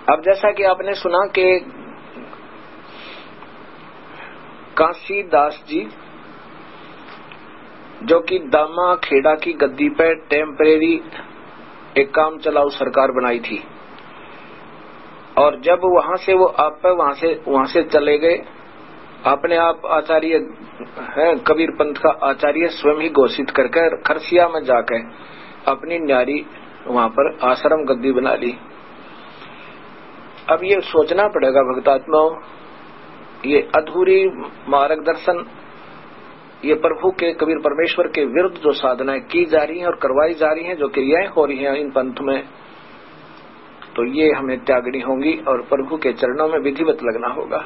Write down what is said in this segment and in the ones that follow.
अब जैसा कि आपने सुना कि काशी दास जी जो कि दामा खेड़ा की गद्दी पर टेम्परेरी एक काम चलाऊ सरकार बनाई थी, और जब वहां से वो वहां से चले गए, अपने आप आचार्य है कबीर पंथ का आचार्य स्वयं ही घोषित करके खरसिया में जाकर अपनी न्यारी वहां पर आश्रम गद्दी बना ली। अब ये सोचना पड़ेगा भक्तात्माओं, ये अधूरी मार्गदर्शन, ये प्रभु के कबीर परमेश्वर के विरुद्ध जो साधनाएं की जा रही हैं और करवाई जा रही हैं, जो क्रियाएं हो रही हैं इन पंथ में, तो ये हमें त्यागनी होंगी और प्रभु के चरणों में विधिवत लगना होगा।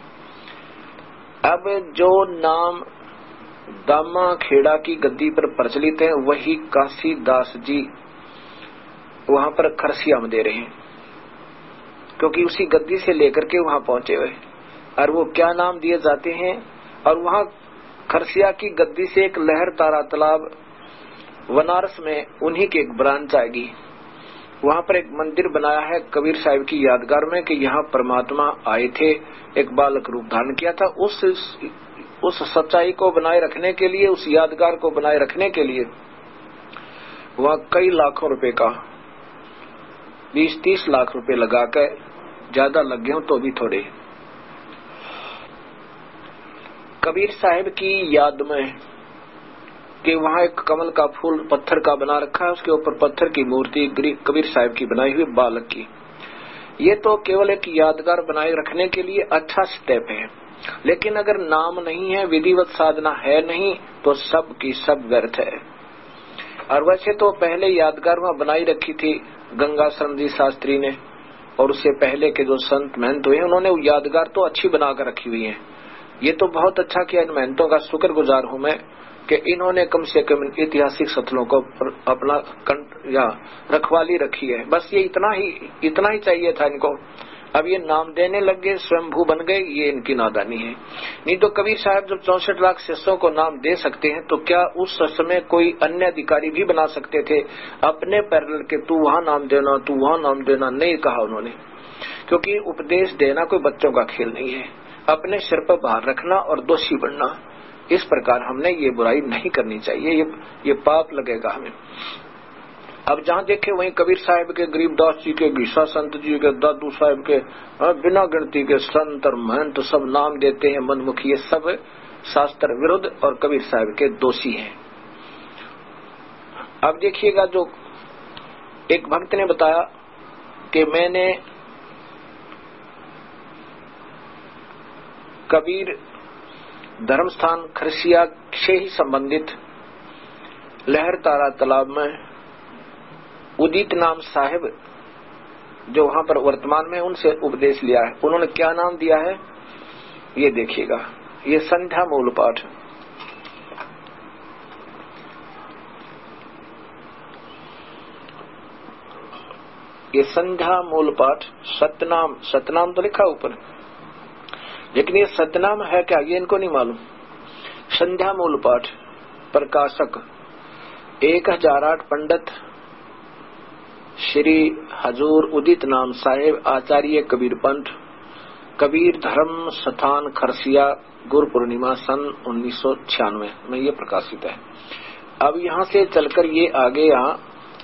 अब जो नाम दामा खेड़ा की गद्दी पर प्रचलित है वही काशी दास जी वहां पर खरसिया में दे रहे हैं, क्योंकि उसी गद्दी से लेकर के वहां पहुंचे हुए। और वो क्या नाम दिए जाते हैं, और वहां खरसिया की गद्दी से एक लहर तारा तालाब बनारस में उन्हीं की एक ब्रांच आएगी। वहां पर एक मंदिर बनाया है कबीर साहिब की यादगार में कि यहाँ परमात्मा आए थे, एक बालक रूप धारण किया था। उस सच्चाई को बनाए रखने के लिए, उस यादगार को बनाए रखने के लिए वहां कई लाखों रुपए का 20-30 लाख रुपए लगाकर, ज्यादा लग गए हो तो भी थोड़े, कबीर साहिब की याद में कि वहां एक कमल का फूल पत्थर का बना रखा है, उसके ऊपर पत्थर की मूर्ति कबीर साहिब की बनाई हुई बालक की। ये तो केवल एक यादगार बनाए रखने के लिए अच्छा स्टेप है, लेकिन अगर नाम नहीं है, विधिवत साधना है नहीं, तो सब की सब व्यर्थ है। और वैसे तो पहले यादगार वहां बनाई रखी थी गंगाशरण जी शास्त्री ने, और उससे पहले के जो संत महंत हुए उन्होंने वो यादगार तो अच्छी बनाकर रखी हुई है। ये तो बहुत अच्छा किया, इन महंतों का शुक्रगुजार हूं मैं कि इन्होंने कम से कम ऐतिहासिक स्थलों को अपना या रखवाली रखी है। बस ये इतना ही चाहिए था इनको। अब ये नाम देने लग गए, स्वयंभू बन गए, ये इनकी नादानी है। नहीं तो कबीर साहब जब 64 लाख शिष्यों को नाम दे सकते हैं तो क्या उस समय कोई अन्य अधिकारी भी बना सकते थे अपने पैरेलल के, तू वहां नाम देना, तू वहां नाम देना? नहीं कहा उन्होंने, क्योंकि उपदेश देना कोई बच्चों का खेल नहीं है। अपने सिर पर भार रखना और दोषी बनना, इस प्रकार हमने ये बुराई नहीं करनी चाहिए, ये पाप लगेगा हमें। अब जहाँ देखे वहीं कबीर साहिब के, गरीबदास जी के, घीसा संत जी के, दादू साहिब के, बिना गिनती के संत और महंत तो सब नाम देते हैं मनमुखी, ये सब शास्त्र विरुद्ध और कबीर साहिब के दोषी हैं। अब देखिएगा, जो एक भक्त ने बताया कि मैंने कबीर धर्मस्थान खरसिया से ही संबंधित लहर तारा तालाब में उदित नाम साहिब जो वहां पर वर्तमान में, उनसे उपदेश लिया है। उन्होंने क्या नाम दिया है ये देखिएगा। ये संध्या मूल पाठ, ये संध्या मूल पाठ, सतनाम तो लिखा ऊपर, लेकिन ये सतनाम है क्या ये इनको नहीं मालूम। संध्या मूल पाठ, प्रकाशक 1008 पंडित श्री हजूर उदित नाम साहेब आचार्य कबीर पंथ, कबीर धर्म स्थान खरसिया, गुरु पूर्णिमा सन 1996 में ये प्रकाशित है। अब यहां से चलकर ये आगे यहाँ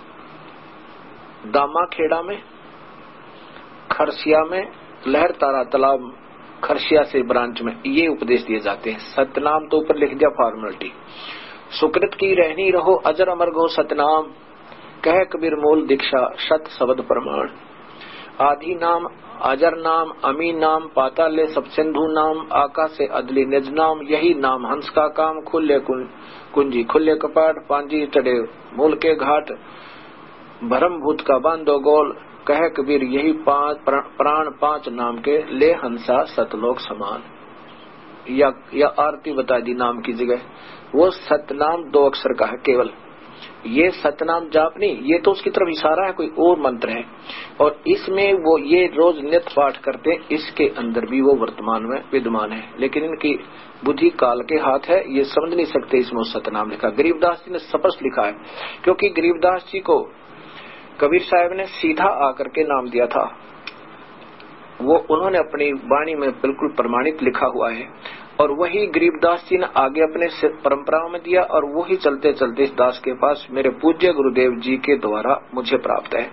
दामा खेड़ा में, खरसिया में, लहर तारा तालाब खरसिया से ब्रांच में ये उपदेश दिए जाते हैं। सतनाम तो ऊपर लिख दिया फॉर्मेलिटी। सुकृत की रहनी रहो अजर अमर गो सतनाम, कह कबीर मूल दीक्षा शत शब्द प्रमाण। आदि नाम अजर नाम, अमी नाम, पाताले सब सिंधु नाम, आकाश से अदली निज नाम, यही नाम हंस का काम, खुले कुंजी खुले कपाट, पांजी चढ़े मूल के घाट, भरम भूत का बांधो गोल, कह कबीर यही प्राण 5 नाम के, ले हंसा सतलोक समान। या आरती बता दी नाम की जगह, वो सतनाम 2 अक्षर का है केवल। ये सतनाम जाप नहीं, ये तो उसकी तरफ इशारा है, कोई और मंत्र है। और इसमें वो ये रोज नित्य पाठ करते हैं, इसके अंदर भी वो वर्तमान में विद्यमान है, लेकिन इनकी बुद्धि काल के हाथ है, ये समझ नहीं सकते इसमें सतनाम लिखा। गरीबदास जी ने स्पष्ट लिखा है, क्योंकि गरीबदास जी को कबीर साहब ने सीधा आकर के नाम दिया था, वो उन्होंने अपनी वाणी में बिल्कुल प्रमाणित लिखा हुआ है, और वही गरीबदास जी ने आगे अपने परंपराओं में दिया, और वही चलते चलते इस दास के पास मेरे पूज्य गुरुदेव जी के द्वारा मुझे प्राप्त है।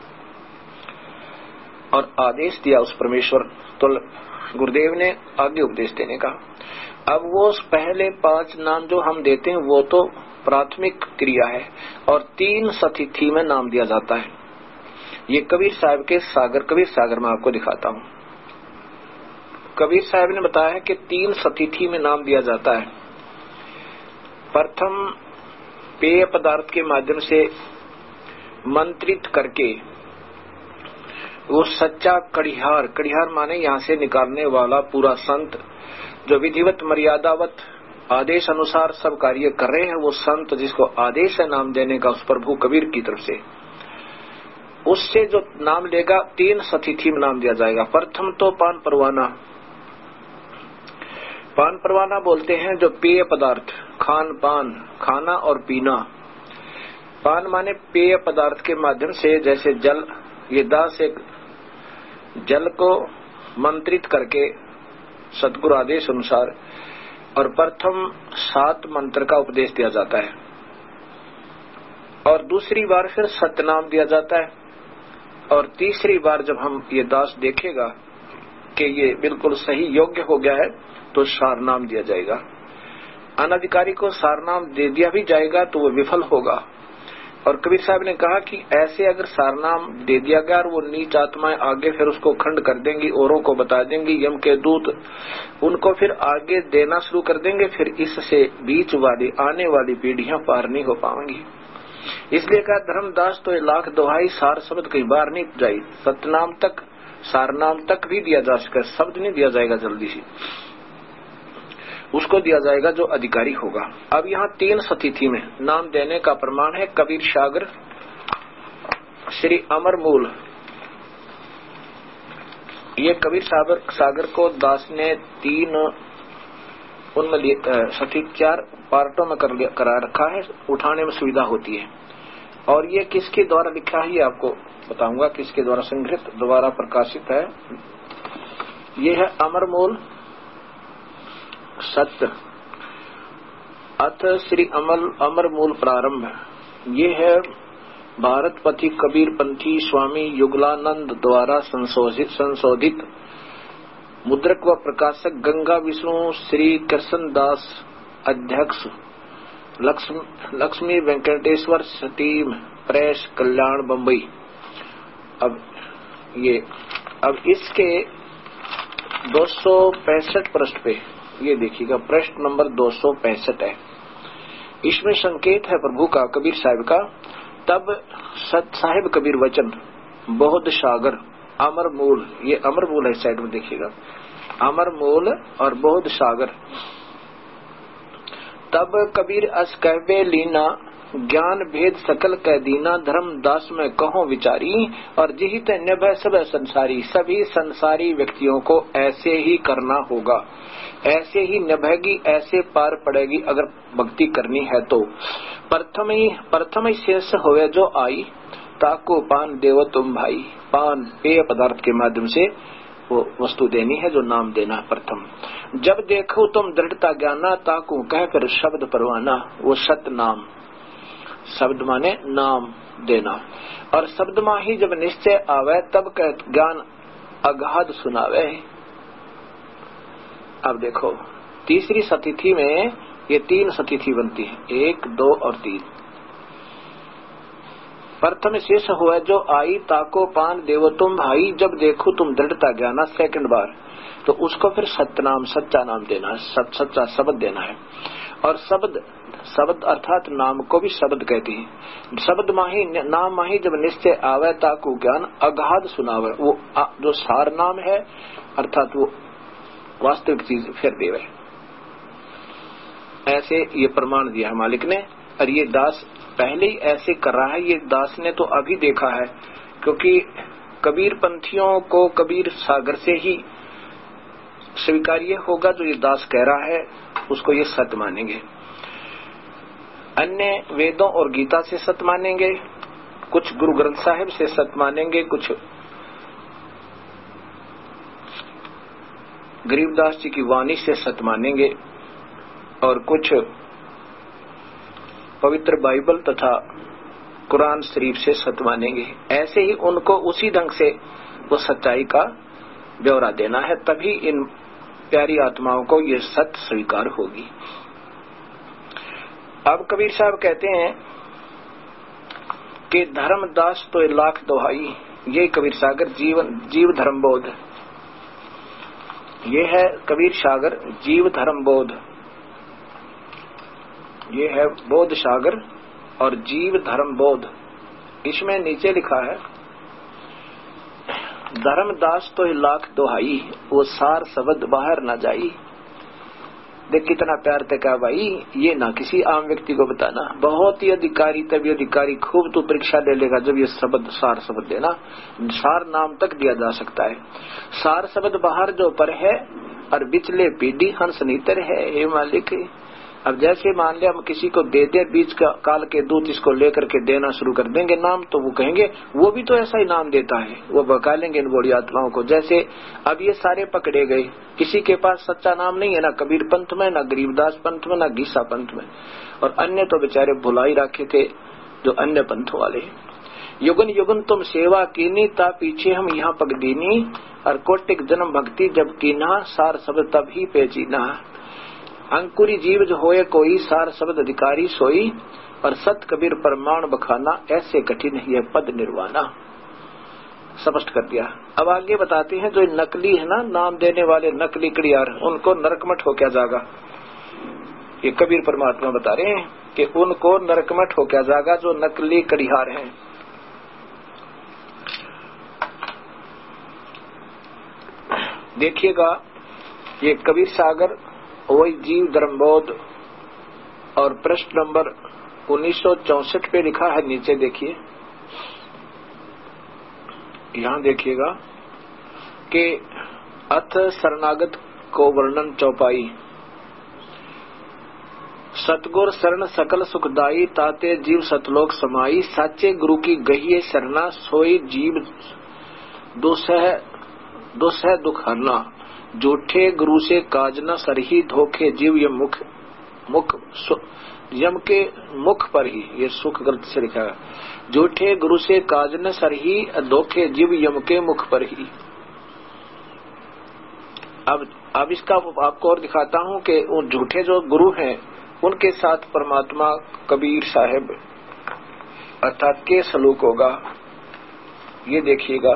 और आदेश दिया उस परमेश्वर तो गुरुदेव ने आगे उपदेश देने का। अब वो पहले 5 नाम जो हम देते हैं वो तो प्राथमिक क्रिया है, और 3 सतिथि में नाम दिया जाता है। ये कबीर साहब के सागर, कबीर सागर में आपको दिखाता हूँ। कबीर साहब ने बताया है कि 3 सतिथि में नाम दिया जाता है। प्रथम पेय पदार्थ के माध्यम से मंत्रित करके वो सच्चा कड़िहार, कड़िहार माने यहाँ से निकालने वाला पूरा संत, जो विधिवत मर्यादावत आदेश अनुसार सब कार्य कर रहे हैं, वो संत जिसको आदेश है नाम देने का उस प्रभु कबीर की तरफ से, उससे जो नाम लेगा 3 सतिथि में नाम दिया जाएगा। प्रथम तो पान परवाना, पान परवाना बोलते हैं जो पेय पदार्थ, खान पान, खाना और पीना। पान माने पेय पदार्थ के माध्यम से, जैसे जल, ये दास एक जल को मंत्रित करके सतगुरु आदेश अनुसार, और प्रथम 7 मंत्र का उपदेश दिया जाता है, और दूसरी बार फिर सतनाम दिया जाता है, और तीसरी बार जब हम ये दास देखेगा कि ये बिल्कुल सही योग्य हो गया है तो सारनाम दिया जाएगा। अनधिकारी को सारनाम दे दिया भी जाएगा तो वो विफल होगा। और कबीर साहब ने कहा कि ऐसे अगर सारनाम दे दिया गया और वो नीच आत्माएं आगे फिर उसको खंड कर देंगी, औरों को बता देंगी, यम के दूत उनको फिर आगे देना शुरू कर देंगे, फिर इससे बीच वाली आने वाली पीढ़ियां पार नहीं हो पाएंगी। इसलिए कहा धर्मदास तो 1,00,000 दोहाई सार शब्द कई बार नहीं जाई, सतनाम तक सारनाम तक भी दिया जा सके, शब्द नहीं दिया जाएगा जल्दी से, उसको दिया जाएगा जो अधिकारी होगा। अब यहाँ 3 सतिथि में नाम देने का प्रमाण है कबीर सागर, श्री अमरमूल। ये कबीर सागर को दास ने 3 उनमें 4 पार्टों में करा रखा है, उठाने में सुविधा होती है। और ये किसके द्वारा लिखा है ये आपको बताऊंगा, किसके द्वारा संग्रहित द्वारा प्रकाशित है। ये है अमरमूल सत्य अथ श्री अमरमूल प्रारंभ। ये है भारतपति कबीर पंथी स्वामी युगलानंद द्वारा संशोधित मुद्रक व प्रकाशक गंगा विष्णु श्री कृष्णदास अध्यक्ष लक्ष्मी वेंकटेश्वर टीम प्रेस कल्याण बम्बई। अब इसके 265 पृष्ठ पे ये देखिएगा, पृष्ठ नंबर 265 है। इसमें संकेत है प्रभु का, कबीर साहिब का। तब सत साहिब कबीर वचन बहुत सागर अमरमूल, ये अमरमूल है साइड में देखिएगा, अमरमूल और बहुत सागर। तब कबीर अस कहबे लीना ज्ञान भेद सकल कह दीना, धर्मदास में कहो विचारी और जिहित निभय सब संसारी। सभी संसारी व्यक्तियों को ऐसे ही करना होगा, ऐसे ही निभेगी, ऐसे पार पड़ेगी अगर भक्ति करनी है तो। प्रथम ही शेष होवे जो आई, ताको पान देव तुम भाई। पान पेय पदार्थ के माध्यम से वो वस्तु देनी है जो नाम देना है प्रथम। जब देखो तुम दृढ़ता ज्ञाना, ताको कह कर शब्द परवाना। वो सत नाम, शब्द माने नाम देना, और शब्द माही जब निश्चय आवे तब कह ज्ञान अगाध सुनावे। अब देखो तीसरी सतिथि में ये 3 सतिथि बनती है, 1, 2 और 3। प्रथम शेष हुआ जो आई, ताको पान देवो तुम भाई। जब देखो तुम दृढ़ता ज्ञाना, सेकंड बार तो उसको फिर सत्यनाम, सच्चा नाम देना है, सच्चा शब्द देना है। और शब्द अर्थात नाम को भी शब्द कहते हैं। शब्द माही नाम माही जब निश्चय आवे, ताको ज्ञान अगाध सुनावे। वो जो सार नाम है अर्थात वो वास्तविक चीज फिर देवे। ऐसे ये प्रमाण दिया मालिक ने, और ये दास पहले ही ऐसे कर रहा है। ये दास ने तो अभी देखा है, क्योंकि कबीर पंथियों को कबीर सागर से ही स्वीकार्य होगा। जो ये दास कह रहा है उसको ये सत्य मानेंगे, अन्य वेदों और गीता से सत्य मानेंगे, कुछ गुरु ग्रंथ साहिब से सत्य मानेंगे, कुछ गरीबदास जी की वाणी से सत मानेंगे और कुछ पवित्र बाइबल तथा कुरान शरीफ से सत मानेंगे। ऐसे ही उनको उसी ढंग से वो सच्चाई का ब्यौरा देना है, तभी इन प्यारी आत्माओं को ये सत्य स्वीकार होगी। अब कबीर साहब कहते हैं कि धर्मदास तो लाख दोहाई, ये कबीर सागर जीव धर्म बोध, ये है कबीर सागर जीव धर्म बोध, ये है बोध सागर और जीव धर्म बोध। इसमें नीचे लिखा है धर्मदास तो लाख दोहाई, वो सार शब्द बाहर न जाई। देख कितना प्यार से कहा भाई, ये ना किसी आम व्यक्ति को बताना, बहुत ही अधिकारी तभी अधिकारी, खूब तू परीक्षा ले लेगा जब ये शब्द सार शब्द देना। सार नाम तक दिया जा सकता है, सार शब्द बाहर जो पर है और बिचले पीढ़ी हंस नीतर है। हे मालिक, अब जैसे मान लिया हम किसी को दे दे बीच का काल के दूत, इसको लेकर के देना शुरू कर देंगे नाम, तो वो कहेंगे वो भी तो ऐसा ही नाम देता है, वो बकालेंगे इन बड़ी आत्माओं को। जैसे अब ये सारे पकड़े गए, किसी के पास सच्चा नाम नहीं है, ना कबीर पंथ में, ना गरीबदास पंथ में, ना गीसा पंथ में, और अन्य तो बेचारे भुलाई रखे थे जो अन्य पंथ वाले। युगन युगन तुम सेवा कीनी, ता पीछे हम यहाँ पग दीनी, और कोटिक जन्म भक्ति जब कीना, सार शब्द तब ही पेचीना। अंकुरी जीव जो होए कोई, सार शब्द अधिकारी सोई, और सत कबीर प्रमाण बखाना, ऐसे कठिन है पद निर्वाणा। स्पष्ट कर दिया। अब आगे बताते हैं जो नकली है ना, नाम देने वाले नकली कड़ियार, उनको नरकमठ हो क्या जाएगा। ये कबीर परमात्मा बता रहे हैं कि उनको नरकमठ हो क्या जाएगा जो नकली कड़ियार हैं। देखिएगा ये कबीर सागर वही जीव धर्मबोध, और प्रश्न नंबर 1964 पे लिखा है, नीचे देखिए, यहाँ देखिएगा कि अथ शरणागत को वर्णन चौपाई, सतगुर शरण सकल सुखदाई, ताते जीव सतलोक समाई, साचे गुरु की गहिए शरणा, सोई जीव दुसह दुख हरना, झूठे गुरु से काज न सरही, धोखे जीव ये मुख यम के मुख पर ही, ये सुख गलत से लिखा है, झूठे गुरु से काज न सरही, धोखे जीव यम के मुख पर ही। अब इसका आपको और दिखाता हूँ कि उन झूठे जो गुरु हैं उनके साथ परमात्मा कबीर साहब अर्थात के सलूक होगा। ये देखिएगा,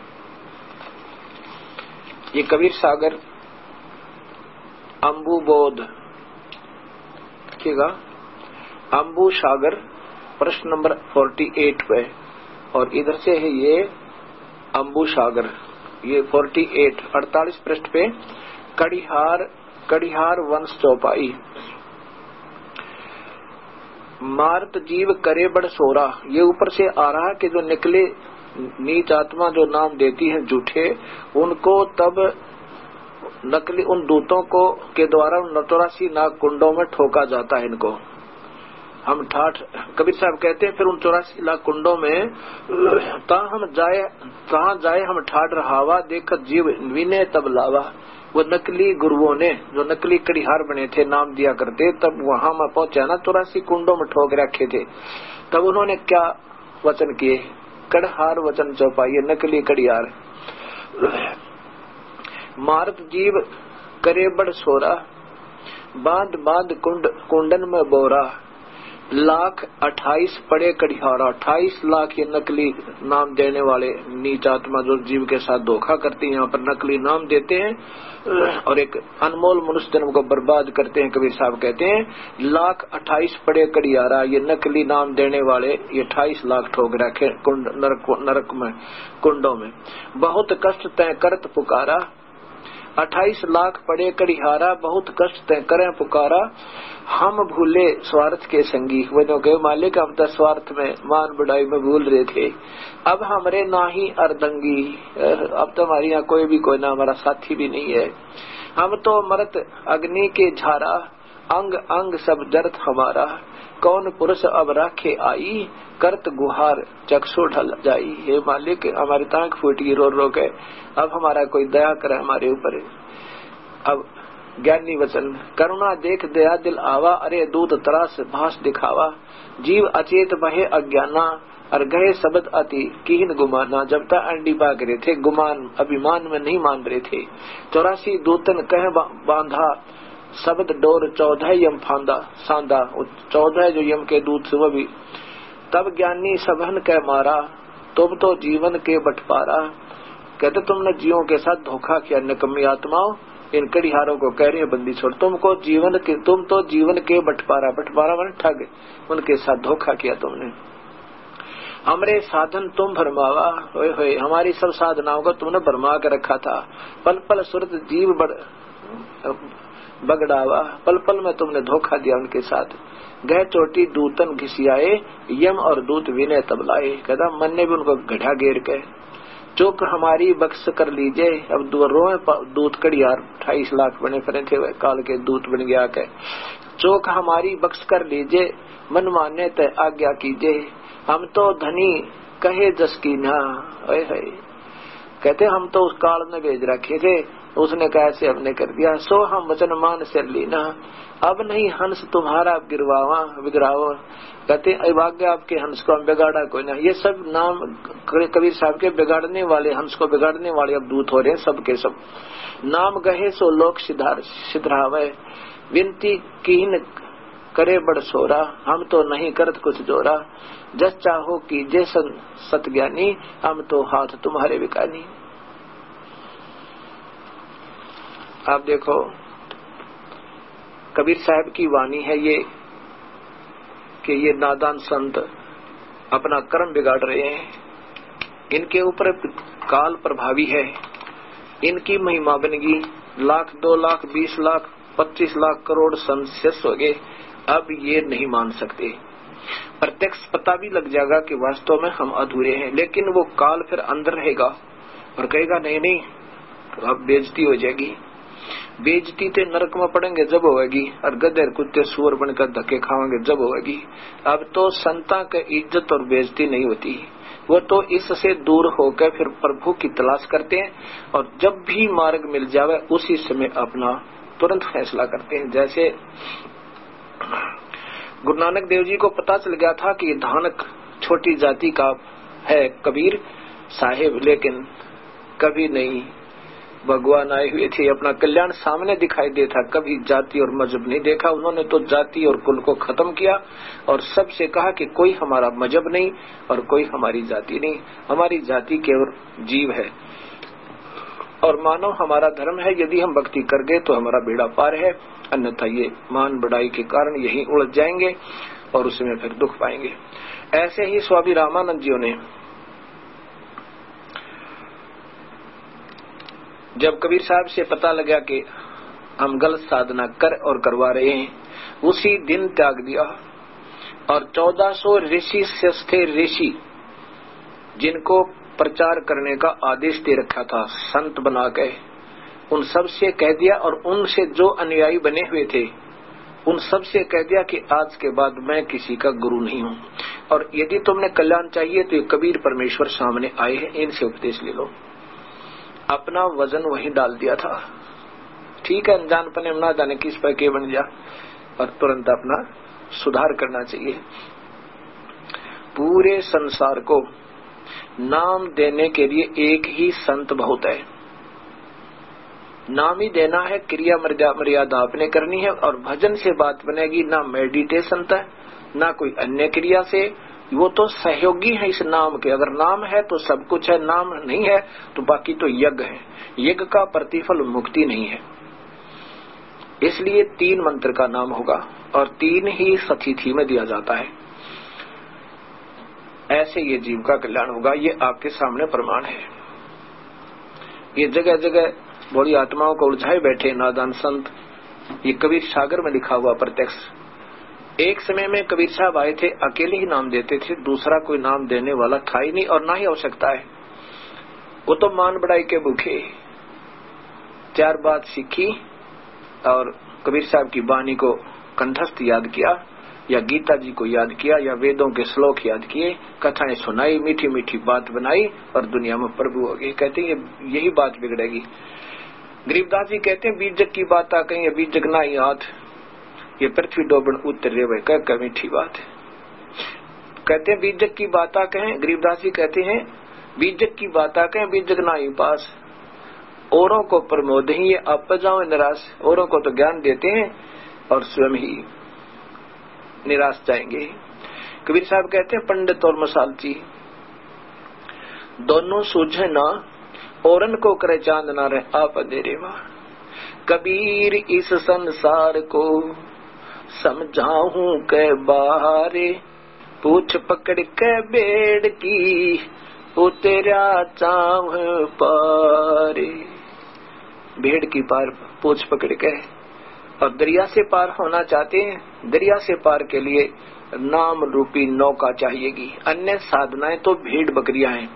ये कबीर सागर अम्बु बोध, देखिएगा अम्बु सागर प्रश्न नंबर 48 पे, और इधर से है ये अम्बु सागर, ये 48 पृष्ठ पे कड़िहार वंश चौपाई। मार्त जीव करे बड़ सोरा, ये ऊपर से आ रहा कि जो निकले नीच आत्मा जो नाम देती है झूठे, उनको तब नकली उन दूतों को के द्वारा 84 नाग कुंडों में ठोका जाता है। इनको हम ठाठ, कबीर साहब कहते हैं फिर उन 84 लाख कुंडों में तहाँ जाए हम ठाठ रहावा, देखत जीव विनय तब लावा। वो नकली गुरुओं ने जो नकली कड़िहार बने थे नाम दिया करते, तब वहां में पहुंचा ना 84 कुंडों में ठोक रखे थे, तब उन्होंने क्या वचन किए, कड़हार वचन चौपाई, नकली कड़ियार। मारत जीव करे बड़ सोरा, बांध बांध कुंडन में बोरा, 1,28,000 पड़े कड़िहारा। 28 लाख ये नकली नाम देने वाले नीच आत्मा जो जीव के साथ धोखा करती है, यहाँ पर नकली नाम देते हैं और एक अनमोल मनुष्य जन्म को बर्बाद करते हैं। कबीर साहब कहते हैं 1,28,000 पड़े कड़ियारा, ये नकली नाम देने वाले ये 28 लाख ठोक रखे नरक में कुंडों में। बहुत कष्ट तय करत पुकारा, 28 लाख पड़े कड़िहारा, बहुत कष्ट तय करें पुकारा। हम भूले स्वार्थ के संगी, वो जो कहे मालिक अब तो स्वार्थ में मान बढ़ाई में भूल रहे थे, अब हमरे ना ही अर्दंगी, अब तो हमारे यहाँ कोई ना हमारा साथी भी नहीं है। हम तो मरत अग्नि के झारा, अंग अंग सब जरत हमारा। कौन पुरुष अब राखे आई, करत गुहार चक्षु ढल जाई। हे मालिक हमारी तांख फूट गई रो रो के, अब हमारा कोई दया करे हमारे ऊपर। अब ज्ञानी वचन, करुणा देख दया दिल आवा, अरे दूत तरास भास दिखावा, जीव अचेत बहे अज्ञाना, और गए शब्द अति कीन गुमाना। जब तक अंडी भाग रहे थे, गुमान अभिमान में नहीं मान रहे थे। 84 दूतन कह बांधा, शब्द डोर 14 यम फांदा सांदा, 14 जो यम के दूत वह भी। तब ज्ञानी सबहन कह मारा, तुम तो जीवन के बंटवारा। कहते तुमने जीवों के साथ धोखा किया, निकम्मी आत्माओं। इन कड़िहारों को कह रहे हैं बंदी छोड़, तुम तो जीवन के बंटवारा मन ठग, उनके साथ धोखा किया तुमने। हमरे साधन तुम भरमावा, होए होए हमारी सब साधनाओं को तुमने भरमा के रखा था। पल पल सुरत जीव बगड़ावा, पल पल में तुमने धोखा दिया उनके साथ। गह चोटी दूतन घिसियाए, यम और दूत विनय तबलाए। कहता मन ने भी उनको गढ़ा घेर के, चूक हमारी बख्श कर लीजिए। अब दूत कड़ियार 28 लाख बने फिरे थे, वह काल के दूत बन गया के। चूक हमारी बख्श कर लीजिए, मन माने तय आज्ञा कीजिए। हम तो धनी कहे जस की ना, कहते हम तो उस काल में भेज रखे थे, उसने कैसे हमने कर दिया। सो हम वचन मान से लीना, अब नहीं हंस तुम्हारा बिगड़ावा। कहते अभाग्य आपके हंस को हम बिगाड़ा कोई ना। ये सब नाम कबीर साहब के बिगाड़ने वाले, हंस को बिगाड़ने वाले अब दूत हो रहे हैं सब के सब। नाम गहे सो लोक सिधरावे, विनती कीन करे बड़ सोरा। हम तो नहीं करत कुछ जोरा, जस चाहो कीजे सतज्ञानी। हम तो हाथ तुम्हारे बिकानी। आप देखो कबीर साहब की वाणी है ये कि ये नादान संत अपना कर्म बिगाड़ रहे हैं, इनके ऊपर काल प्रभावी है, इनकी महिमा बनेगी। 1 लाख 2 लाख 20 लाख 25 लाख करोड़ संत शिष्य हो गए, अब ये नहीं मान सकते। प्रत्यक्ष पता भी लग जाएगा कि वास्तव में हम अधूरे हैं, लेकिन वो काल फिर अंदर रहेगा और कहेगा नहीं अब बेइज्जती हो जाएगी। बेइज्जती तो नरक में पड़ेंगे जब होगी, और गधे कुत्ते सुअर बनकर धक्के खाएंगे जब होगी। अब तो संता की इज्जत और बेइज्जती नहीं होती, वो तो इससे दूर होकर फिर प्रभु की तलाश करते हैं, और जब भी मार्ग मिल जावे उसी समय अपना तुरंत फैसला करते हैं। जैसे गुरु नानक देव जी को पता चल गया था कि धानक छोटी जाति का है कबीर साहेब, लेकिन कभी नहीं भगवान आए हुए थे, अपना कल्याण सामने दिखाई देता, कभी जाति और मजहब नहीं देखा। उन्होंने तो जाति और कुल को खत्म किया और सबसे कहा कि कोई हमारा मजहब नहीं और कोई हमारी जाति नहीं, हमारी जाति केवल जीव है और मानव हमारा धर्म है। यदि हम भक्ति कर गए तो हमारा बेड़ा पार है, अन्यथा ये मान बढ़ाई के कारण यही उलझ जाएंगे और उसमें फिर दुख पाएंगे। ऐसे ही स्वामी रामानंद जी ने जब कबीर साहब से पता लगा कि हम गलत साधना कर और करवा रहे हैं, उसी दिन त्याग दिया और 1400 ऋषि थे, ऋषि जिनको प्रचार करने का आदेश दे रखा था संत बना के, उन सब से कह दिया और उनसे जो अनुयायी बने हुए थे उन सब से कह दिया कि आज के बाद मैं किसी का गुरु नहीं हूँ, और यदि तुमने कल्याण चाहिए तो ये कबीर परमेश्वर सामने आए हैं, इनसे उपदेश ले लो। अपना वजन वहीं डाल दिया था। ठीक है, अनजान पने ना जाने किस पर के बन जा, और तुरंत अपना सुधार करना चाहिए। पूरे संसार को नाम देने के लिए एक ही संत बहुत है, नाम ही देना है, क्रिया मर्यादा आपने करनी है, और भजन से बात बनेगी ना मेडिटेशन है ना कोई अन्य क्रिया से, वो तो सहयोगी है इस नाम के। अगर नाम है तो सब कुछ है, नाम नहीं है तो बाकी तो यज्ञ है, यज्ञ का प्रतिफल मुक्ति नहीं है। इसलिए 3 मंत्र का नाम होगा और 3 ही सतिथि में दिया जाता है, ऐसे ये जीव का कल्याण होगा। ये आपके सामने प्रमाण है। ये जगह जगह बड़ी आत्माओं को उलझाए बैठे नादान संत, ये कबीर सागर में लिखा हुआ प्रत्यक्ष। एक समय में कबीर साहब आए थे, अकेले ही नाम देते थे, दूसरा कोई नाम देने वाला था ही नहीं और ना ही हो सकता है। वो तो मान बढ़ाई के भूखे। 4 बात सीखी और कबीर साहब की वाणी को कंठस्थ याद किया, या गीता जी को याद किया, या वेदों के श्लोक याद किए, कथाएं सुनाई, मीठी मीठी बात बनाई और दुनिया में प्रभु हो गए। कहते हैं यही बात बिगड़ेगी। गरीबदास जी कहते हैं बीजक की बात आ कहीं बीजक ना ही हाथ, ये पृथ्वी डोबन उतर रे भाई कह मीठी बात है। कहते हैं बीजक की बात आ कहें, गरीबदास जी कहते हैं बीजक की बात आ कहें बीजक ना ही पास, औरों को प्रमोद ही ये आप जाओ निराश। औरों को तो ज्ञान देते हैं और स्वयं ही निराश जाएंगे। कबीर साहब कहते हैं पंडित और मसालची दोनों सूझे ना, औरन को करे चांद ना रहे आप अंधेरे मां। कबीर इस संसार को समझाऊं के बारे, पूछ पकड़ के बेड़ की उतरा चाव पारे। भेड़ की पार पूछ पकड़ के, और दरिया से पार होना चाहते हैं, दरिया से पार के लिए नाम रूपी नौका चाहिएगी। अन्य साधनाएं तो भेड़ बकरियां हैं।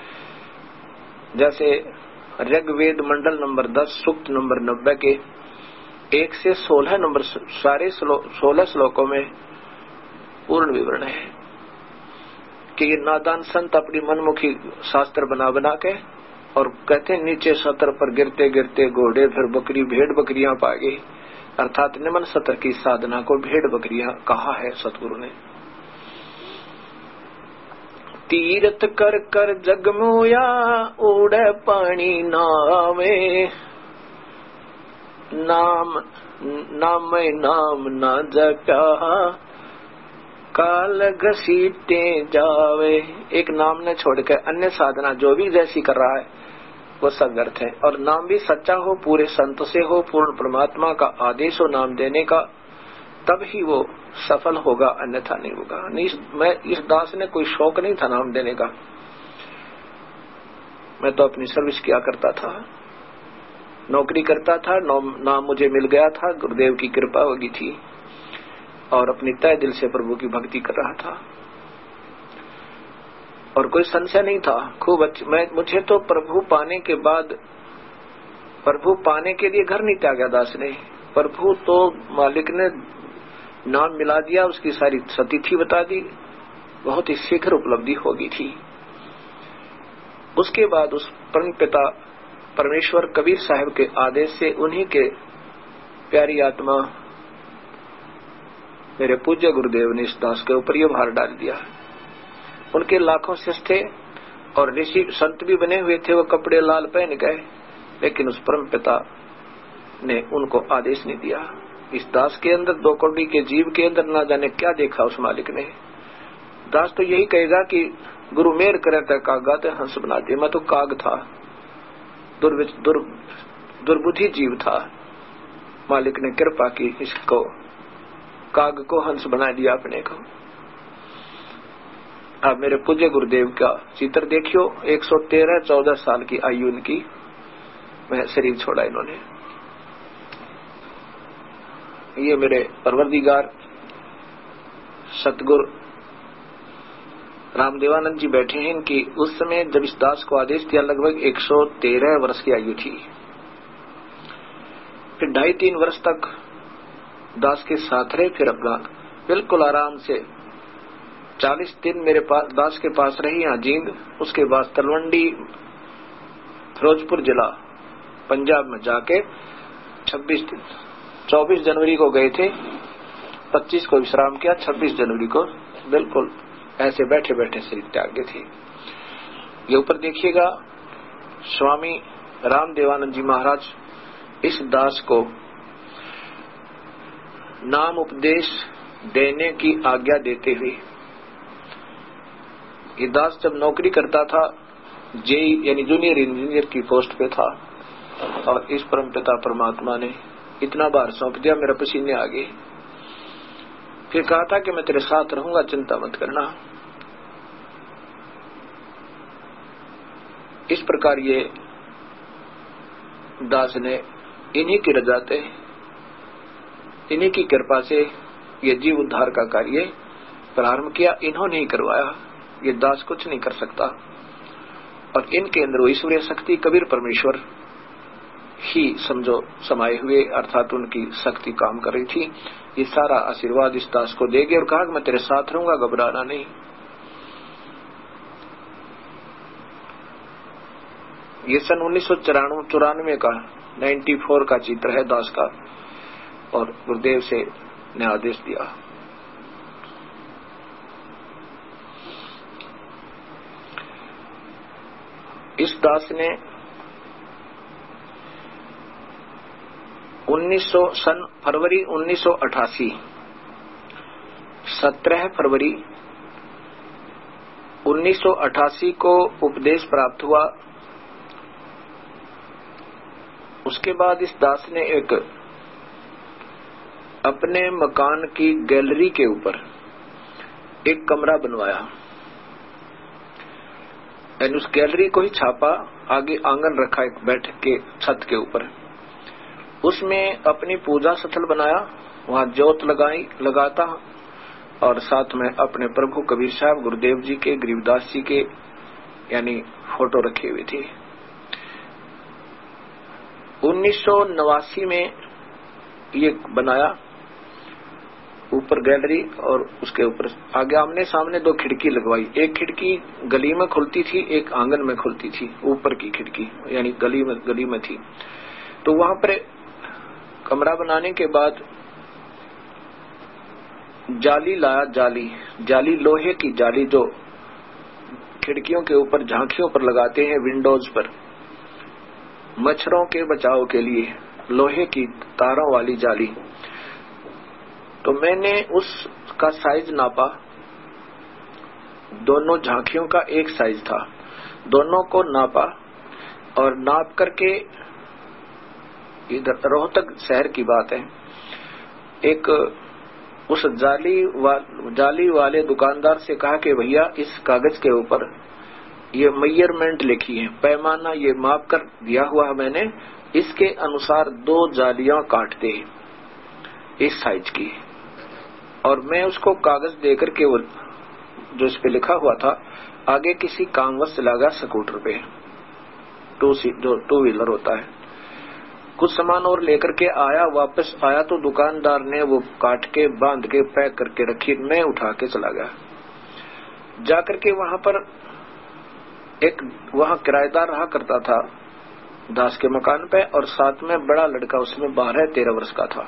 जैसे ऋग्वेद मंडल नंबर 10 सूक्त नंबर 90 के 1 से 16 नंबर सारे 16 श्लोकों में पूर्ण विवरण है कि ये नादान संत अपनी मनमुखी शास्त्र बना के और कहते हैं नीचे सतर पर गिरते गिरते घोड़े फिर बकरी भेड़ बकरियां पा गई। अर्थात निमन सतर की साधना को भेड़ बकरियां कहा है सतगुरु ने। तीर्थ कर कर जगमोया उड़े पानी नावे, नाम नाम नाम न जपा काल घसीटे जावे। एक नाम ने छोड़कर अन्य साधना जो भी जैसी कर रहा है वो सब व्यर्थ है। और नाम भी सच्चा हो, पूरे संत से हो, पूर्ण परमात्मा का आदेश हो नाम देने का, तब ही वो सफल होगा, अन्यथा नहीं होगा। इस दास ने कोई शौक नहीं था नाम देने का। मैं तो अपनी सर्विस किया करता था, नौकरी करता था, नाम मुझे मिल गया था, गुरुदेव की कृपा होगी थी और अपनी तय दिल से प्रभु की भक्ति कर रहा था और कोई संशय नहीं था। खूब मुझे तो प्रभु पाने के बाद, प्रभु पाने के लिए घर नहीं त्यागा दास ने। प्रभु तो मालिक ने नाम मिला दिया, उसकी सारी सतिथि बता दी, बहुत ही शीघ्र उपलब्धि होगी थी। उसके बाद उस परम पिता परमेश्वर कबीर साहब के आदेश से उन्हीं के प्यारी आत्मा मेरे पूज्य गुरुदेव ने इस दास के ऊपर यह भार डाल दिया। उनके लाखों शिष्य थे और ऋषि संत भी बने हुए थे, वो कपड़े लाल पहन गए, लेकिन उस परम पिता ने उनको आदेश नहीं दिया। इस दास के अंदर, 2 कौड़ी के जीव के अंदर ना जाने क्या देखा उस मालिक ने। दास तो यही कहेगा कि गुरु मेहर करे तो कागा तो हंस बना दे। मैं तो काग था, दुर्बुद्धि जीव था, मालिक ने कृपा की, इसको काग को हंस बना दिया अपने को। अब मेरे पूज्य गुरुदेव का चित्र देखियो, 113-14 साल की आयु इनकी, मैं शरीर छोड़ा इन्होंने। ये मेरे परवरदिगार सतगुरु रामदेवानंद जी बैठे हैं। इनकी उस समय जब इस दास को आदेश दिया लगभग 113 वर्ष की आयु थी। फिर 2.5-3 वर्ष तक दास के साथ रहे, फिर अपना बिल्कुल आराम से 40 दिन मेरे पास दास के पास रही यहाँ जींद। उसके बाद तलवंडी फिरोजपुर जिला पंजाब में जाके 24 जनवरी को गए थे, 25 को विश्राम किया, 26 जनवरी को बिल्कुल ऐसे बैठे बैठे शरीर त्यागे थे। ये ऊपर देखिएगा, स्वामी रामदेवानंद जी महाराज इस दास को नाम उपदेश देने की आज्ञा देते हुए, ये दास जब नौकरी करता था जेई यानी जूनियर इंजीनियर की पोस्ट पे था और इस परम पिता परमात्मा ने इतना बार सौंप दिया, मेरा पसीने आ गए। फिर कहा था कि मैं तेरे साथ रहूंगा, चिंता मत करना। इस प्रकार ये दास ने इन्हीं की रजाते, इन्हीं की कृपा से ये जीव उद्धार का कार्य प्रारंभ किया। इन्होंने ही करवाया, ये दास कुछ नहीं कर सकता। और इनके अंदर वो ईश्वरीय शक्ति कबीर परमेश्वर ही समझो समाये हुए, अर्थात उनकी शक्ति काम कर रही थी। ये सारा आशीर्वाद इस दास को देगी और कहा मैं तेरे साथ रहूंगा, घबराना नहीं। ये सन 1994 का 94 का चित्र है दास का, और गुरुदेव से ने आदेश दिया। इस दास ने 19 फरवरी 1988 17 फरवरी 1988 को उपदेश प्राप्त हुआ। उसके बाद इस दास ने एक अपने मकान की गैलरी के ऊपर एक कमरा बनवाया, यानी उस गैलरी को ही छापा, आगे आंगन रखा एक बैठक के छत के ऊपर, उसमें अपनी पूजा स्थल बनाया, वहां ज्योत लगाता, और साथ में अपने प्रभु कबीर साहब, गुरुदेव जी के, गरीबदास जी के यानी फोटो रखी हुई थी। 1989 में ये बनाया ऊपर गैलरी, और उसके ऊपर आगे आमने सामने 2 खिड़की लगवाई। एक खिड़की गली में खुलती थी, एक आंगन में खुलती थी, ऊपर की खिड़की यानी गली में थी। तो वहां पर कमरा बनाने के बाद जाली लाया, जाली लोहे की जाली, जो खिड़कियों के ऊपर झांकियों पर लगाते हैं, विंडोज पर, मच्छरों के बचाव के लिए लोहे की तारों वाली जाली। तो मैंने उसका साइज नापा, दोनों झांकियों का एक साइज था, दोनों को नापा, और नाप करके इधर रोहतक शहर की बात है, एक उस जाली वाले दुकानदार से कहा कि भैया इस कागज के ऊपर ये मेजरमेंट लिखी है, पैमाना ये माप कर दिया हुआ है मैंने, इसके अनुसार 2 जालियां काट दे इस साइज की। और मैं उसको कागज देकर के वो जो इस पे लिखा हुआ था, आगे किसी कामवश चला गया स्कूटर पे, जो 2 व्हीलर होता है, कुछ सामान और लेकर के आया, वापस आया तो दुकानदार ने वो काट के बांध के पैक करके रखी, मैं उठा के चला गया। जाकर के वहां पर एक वहां किराएदार रहा करता था दास के मकान पे, और साथ में बड़ा लड़का उसमें 12-13 वर्ष का था।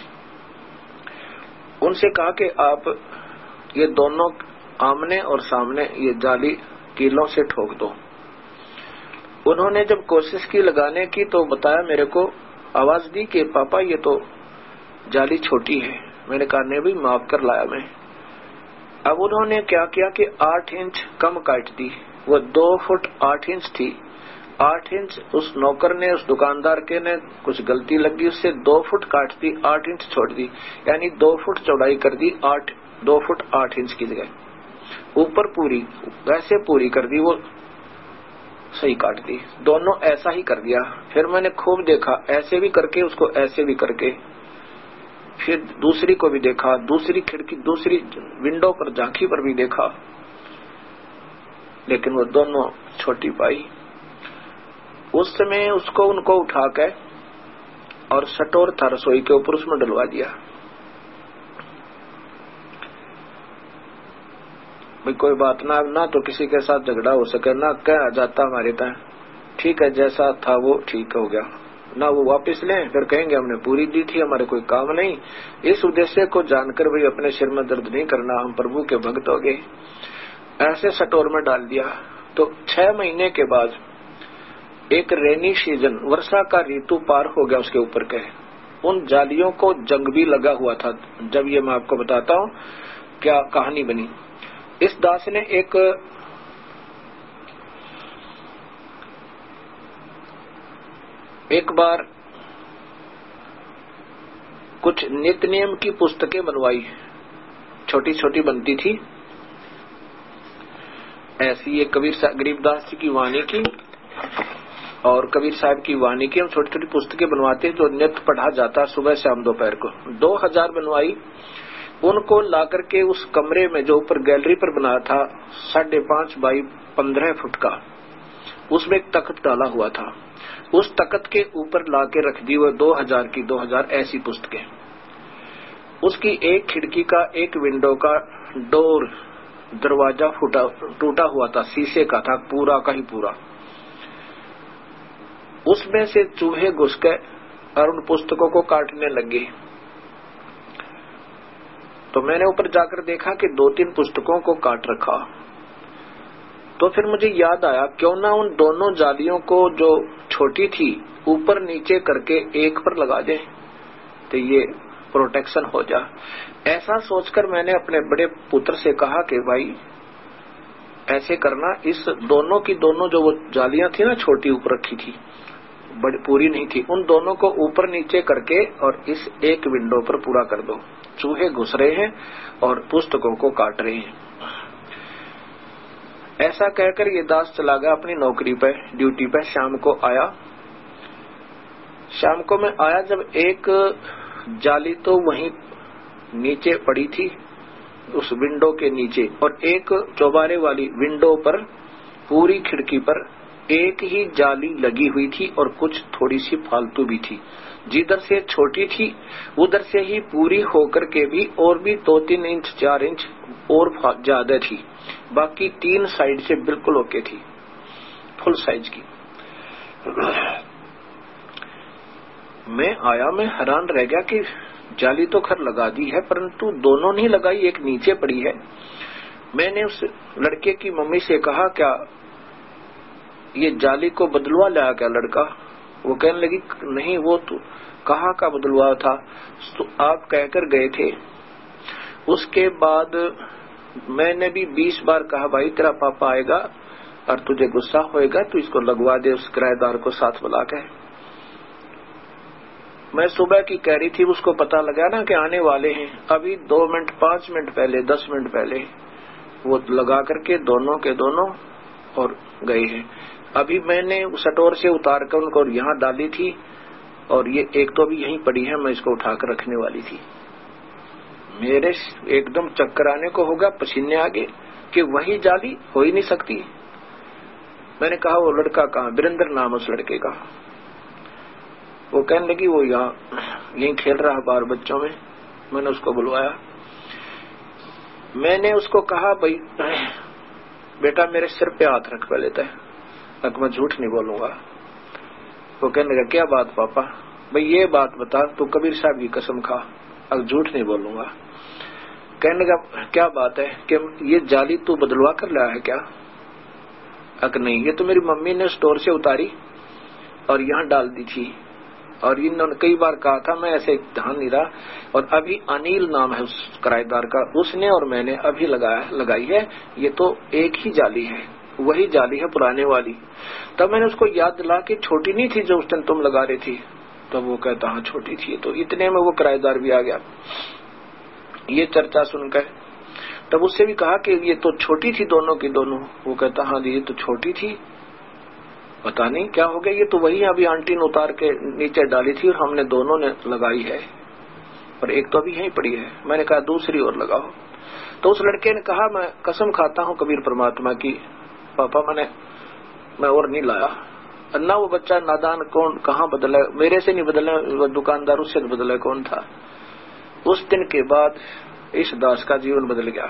उनसे कहा कि आप ये दोनों आमने और सामने ये जाली कीलों से ठोक दो। उन्होंने जब कोशिश की लगाने की तो बताया, मेरे को आवाज दी कि पापा ये तो जाली छोटी है। मैंने कहा नहीं भी माप कर लाया मैं। अब उन्होंने क्या किया कि 8 इंच कम काट दी, वो 2 फुट 8 इंच थी, 8 इंच उस नौकर ने, उस दुकानदार के ने कुछ गलती लगी, उससे 2 फुट काट दी, 8 इंच छोड़ दी, यानी 2 फुट चौड़ाई कर दी, 2 फुट 8 इंच की जगह ऊपर पूरी वैसे पूरी कर दी, वो सही काट दी। दोनों ऐसा ही कर दिया। फिर मैंने खूब देखा, ऐसे भी करके उसको, ऐसे भी करके, फिर दूसरी को भी देखा, दूसरी खिड़की, दूसरी विंडो पर, झांकी पर भी देखा, लेकिन वो दोनों छोटी पाई। उस समय उसको उनको उठा के और सटोर था रसोई के ऊपर, उसमें डलवा दिया। भाई कोई बात ना तो किसी के साथ झगड़ा हो सके, ना कह जाता हमारे तय, ठीक है जैसा था वो ठीक हो गया, ना वो वापस लें, फिर कहेंगे हमने पूरी दी थी, हमारे कोई काम नहीं। इस उद्देश्य को जानकर भाई अपने सिर में दर्द नहीं करना, हम प्रभु के भक्त हो गए। ऐसे सटोर में डाल दिया। तो 6 महीने के बाद एक रेनी सीजन, वर्षा का ऋतु पार हो गया उसके ऊपर के, उन जालियों को जंग भी लगा हुआ था। जब ये मैं आपको बताता हूँ क्या कहानी बनी। इस दास ने एक बार कुछ नित्य नियम की पुस्तकें बनवाई, छोटी छोटी बनती थी ऐसी, ये गरीबदास जी की वाणी की और कबीर साहब की वाणी की, हम छोटी छोटी पुस्तकें बनवाते जो नित्य पढ़ा जाता सुबह शाम दोपहर को। 2000 बनवाई। उनको लाकर के उस कमरे में जो ऊपर गैलरी पर बनाया था 5.5 बाई 15 फुट का, उसमें एक तख्त डाला हुआ था, उस तख्त के ऊपर लाके रख दी वो 2000 की 2000 ऐसी पुस्तकें। उसकी एक खिड़की का, एक विंडो का डोर, दरवाजा टूटा हुआ था, शीशे का था पूरा का ही पूरा। उसमें से चूहे घुस गए और उन पुस्तकों को काटने लगे। तो मैंने ऊपर जाकर देखा कि 2-3 पुस्तकों को काट रखा। तो फिर मुझे याद आया क्यों ना उन दोनों जालियों को जो छोटी थी ऊपर नीचे करके एक पर लगा दे तो ये प्रोटेक्शन हो जा। ऐसा सोचकर मैंने अपने बड़े पुत्र से कहा कि भाई ऐसे करना, इस दोनों की दोनों जो वो जालियां थी ना छोटी ऊपर रखी थी, बड़ी पूरी नहीं थी, उन दोनों को ऊपर नीचे करके और इस एक विंडो पर पूरा कर दो। चूहे घुस रहे हैं और पुस्तकों को काट रहे हैं। ऐसा कहकर ये दास चला गया अपनी नौकरी पे, ड्यूटी पे। शाम को आया। शाम को मैं आया जब एक जाली तो वहीं नीचे पड़ी थी उस विंडो के नीचे, और एक चौबारे वाली विंडो पर पूरी खिड़की पर एक ही जाली लगी हुई थी और कुछ थोड़ी सी फालतू भी थी। जिधर से छोटी थी उधर से ही पूरी होकर के भी और भी 2-3 इंच 4 इंच और ज्यादा थी। बाकी 3 साइड से बिल्कुल ओके थी, फुल साइज की। मैं आया, मैं हैरान रह गया कि जाली तो खैर लगा दी है परंतु दोनों नहीं लगाई, एक नीचे पड़ी है। मैंने उस लड़के की मम्मी से कहा क्या ये जाली को बदलवा लाया क्या लड़का? वो कहने लगी नहीं, वो तो कहाँ का बदलवा था, तो आप कहकर गए थे। उसके बाद मैंने भी 20 बार कहा भाई तेरा पापा आएगा और तुझे गुस्सा होएगा तो इसको लगवा दे, उस किराएदार को साथ बुला के। मैं सुबह की कह रही थी, उसको पता लगा ना कि आने वाले हैं, अभी 2 मिनट 5 मिनट पहले 10 मिनट पहले वो लगा करके दोनों के दोनों और गए हैं। अभी मैंने स्टोर से उतार कर उनको यहाँ डाली थी और ये एक तो अभी यहीं पड़ी है, मैं इसको उठाकर रखने वाली थी। मेरे एकदम चक्कर आने को होगा, पसीने आ गए कि वही जाली हो ही नहीं सकती। मैंने कहा वो लड़का कहाँ? वीरेंद्र नाम उस लड़के का। वो कहने लगी वो यहीं खेल रहा बाहर बच्चों में। मैंने उसको बुलवाया। मैंने उसको कहा भाई बेटा मेरे सिर पे हाथ रख पहले तक, मैं झूठ नहीं बोलूंगा। वो कहने लगा क्या बात पापा? भाई ये बात बता, तू कबीर साहब की कसम खा, अब झूठ नहीं बोलूंगा। कहने लगा क्या बात है कि ये जाली तू बदलवा कर लाया है क्या? अक नहीं, ये तो मेरी मम्मी ने स्टोर से उतारी और यहाँ डाल दी थी और इन्होंने कई बार कहा था, मैं ऐसे ध्यान नहीं रहा। और अभी अनिल नाम है उस किराएदार का, उसने और मैंने अभी लगाई है। ये तो एक ही जाली है, वही जाली है पुराने वाली। तब मैंने उसको याद दिला कि छोटी नहीं थी जो उस दिन तुम लगा रही थी। तो वो कहता हाँ छोटी थी। तो इतने में वो किराएदार भी आ गया ये चर्चा सुनकर। तब उससे भी कहा कि ये तो छोटी थी दोनों की दोनों। वो कहता हाँ जी ये तो छोटी थी, पता नहीं क्या हो गया, ये तो वही अभी आंटी ने उतार के नीचे डाली थी और हमने दोनों ने लगाई है, पर एक तो अभी यहीं पड़ी है। मैंने कहा दूसरी और लगाओ। तो उस लड़के ने कहा मैं कसम खाता हूँ कबीर परमात्मा की पापा मैं और नहीं लाया। अन्ना वो बच्चा नादान कौन कहाँ बदला, मेरे से नहीं बदला, वो दुकानदार उससे बदला कौन था। उस दिन के बाद इस दास का जीवन बदल गया।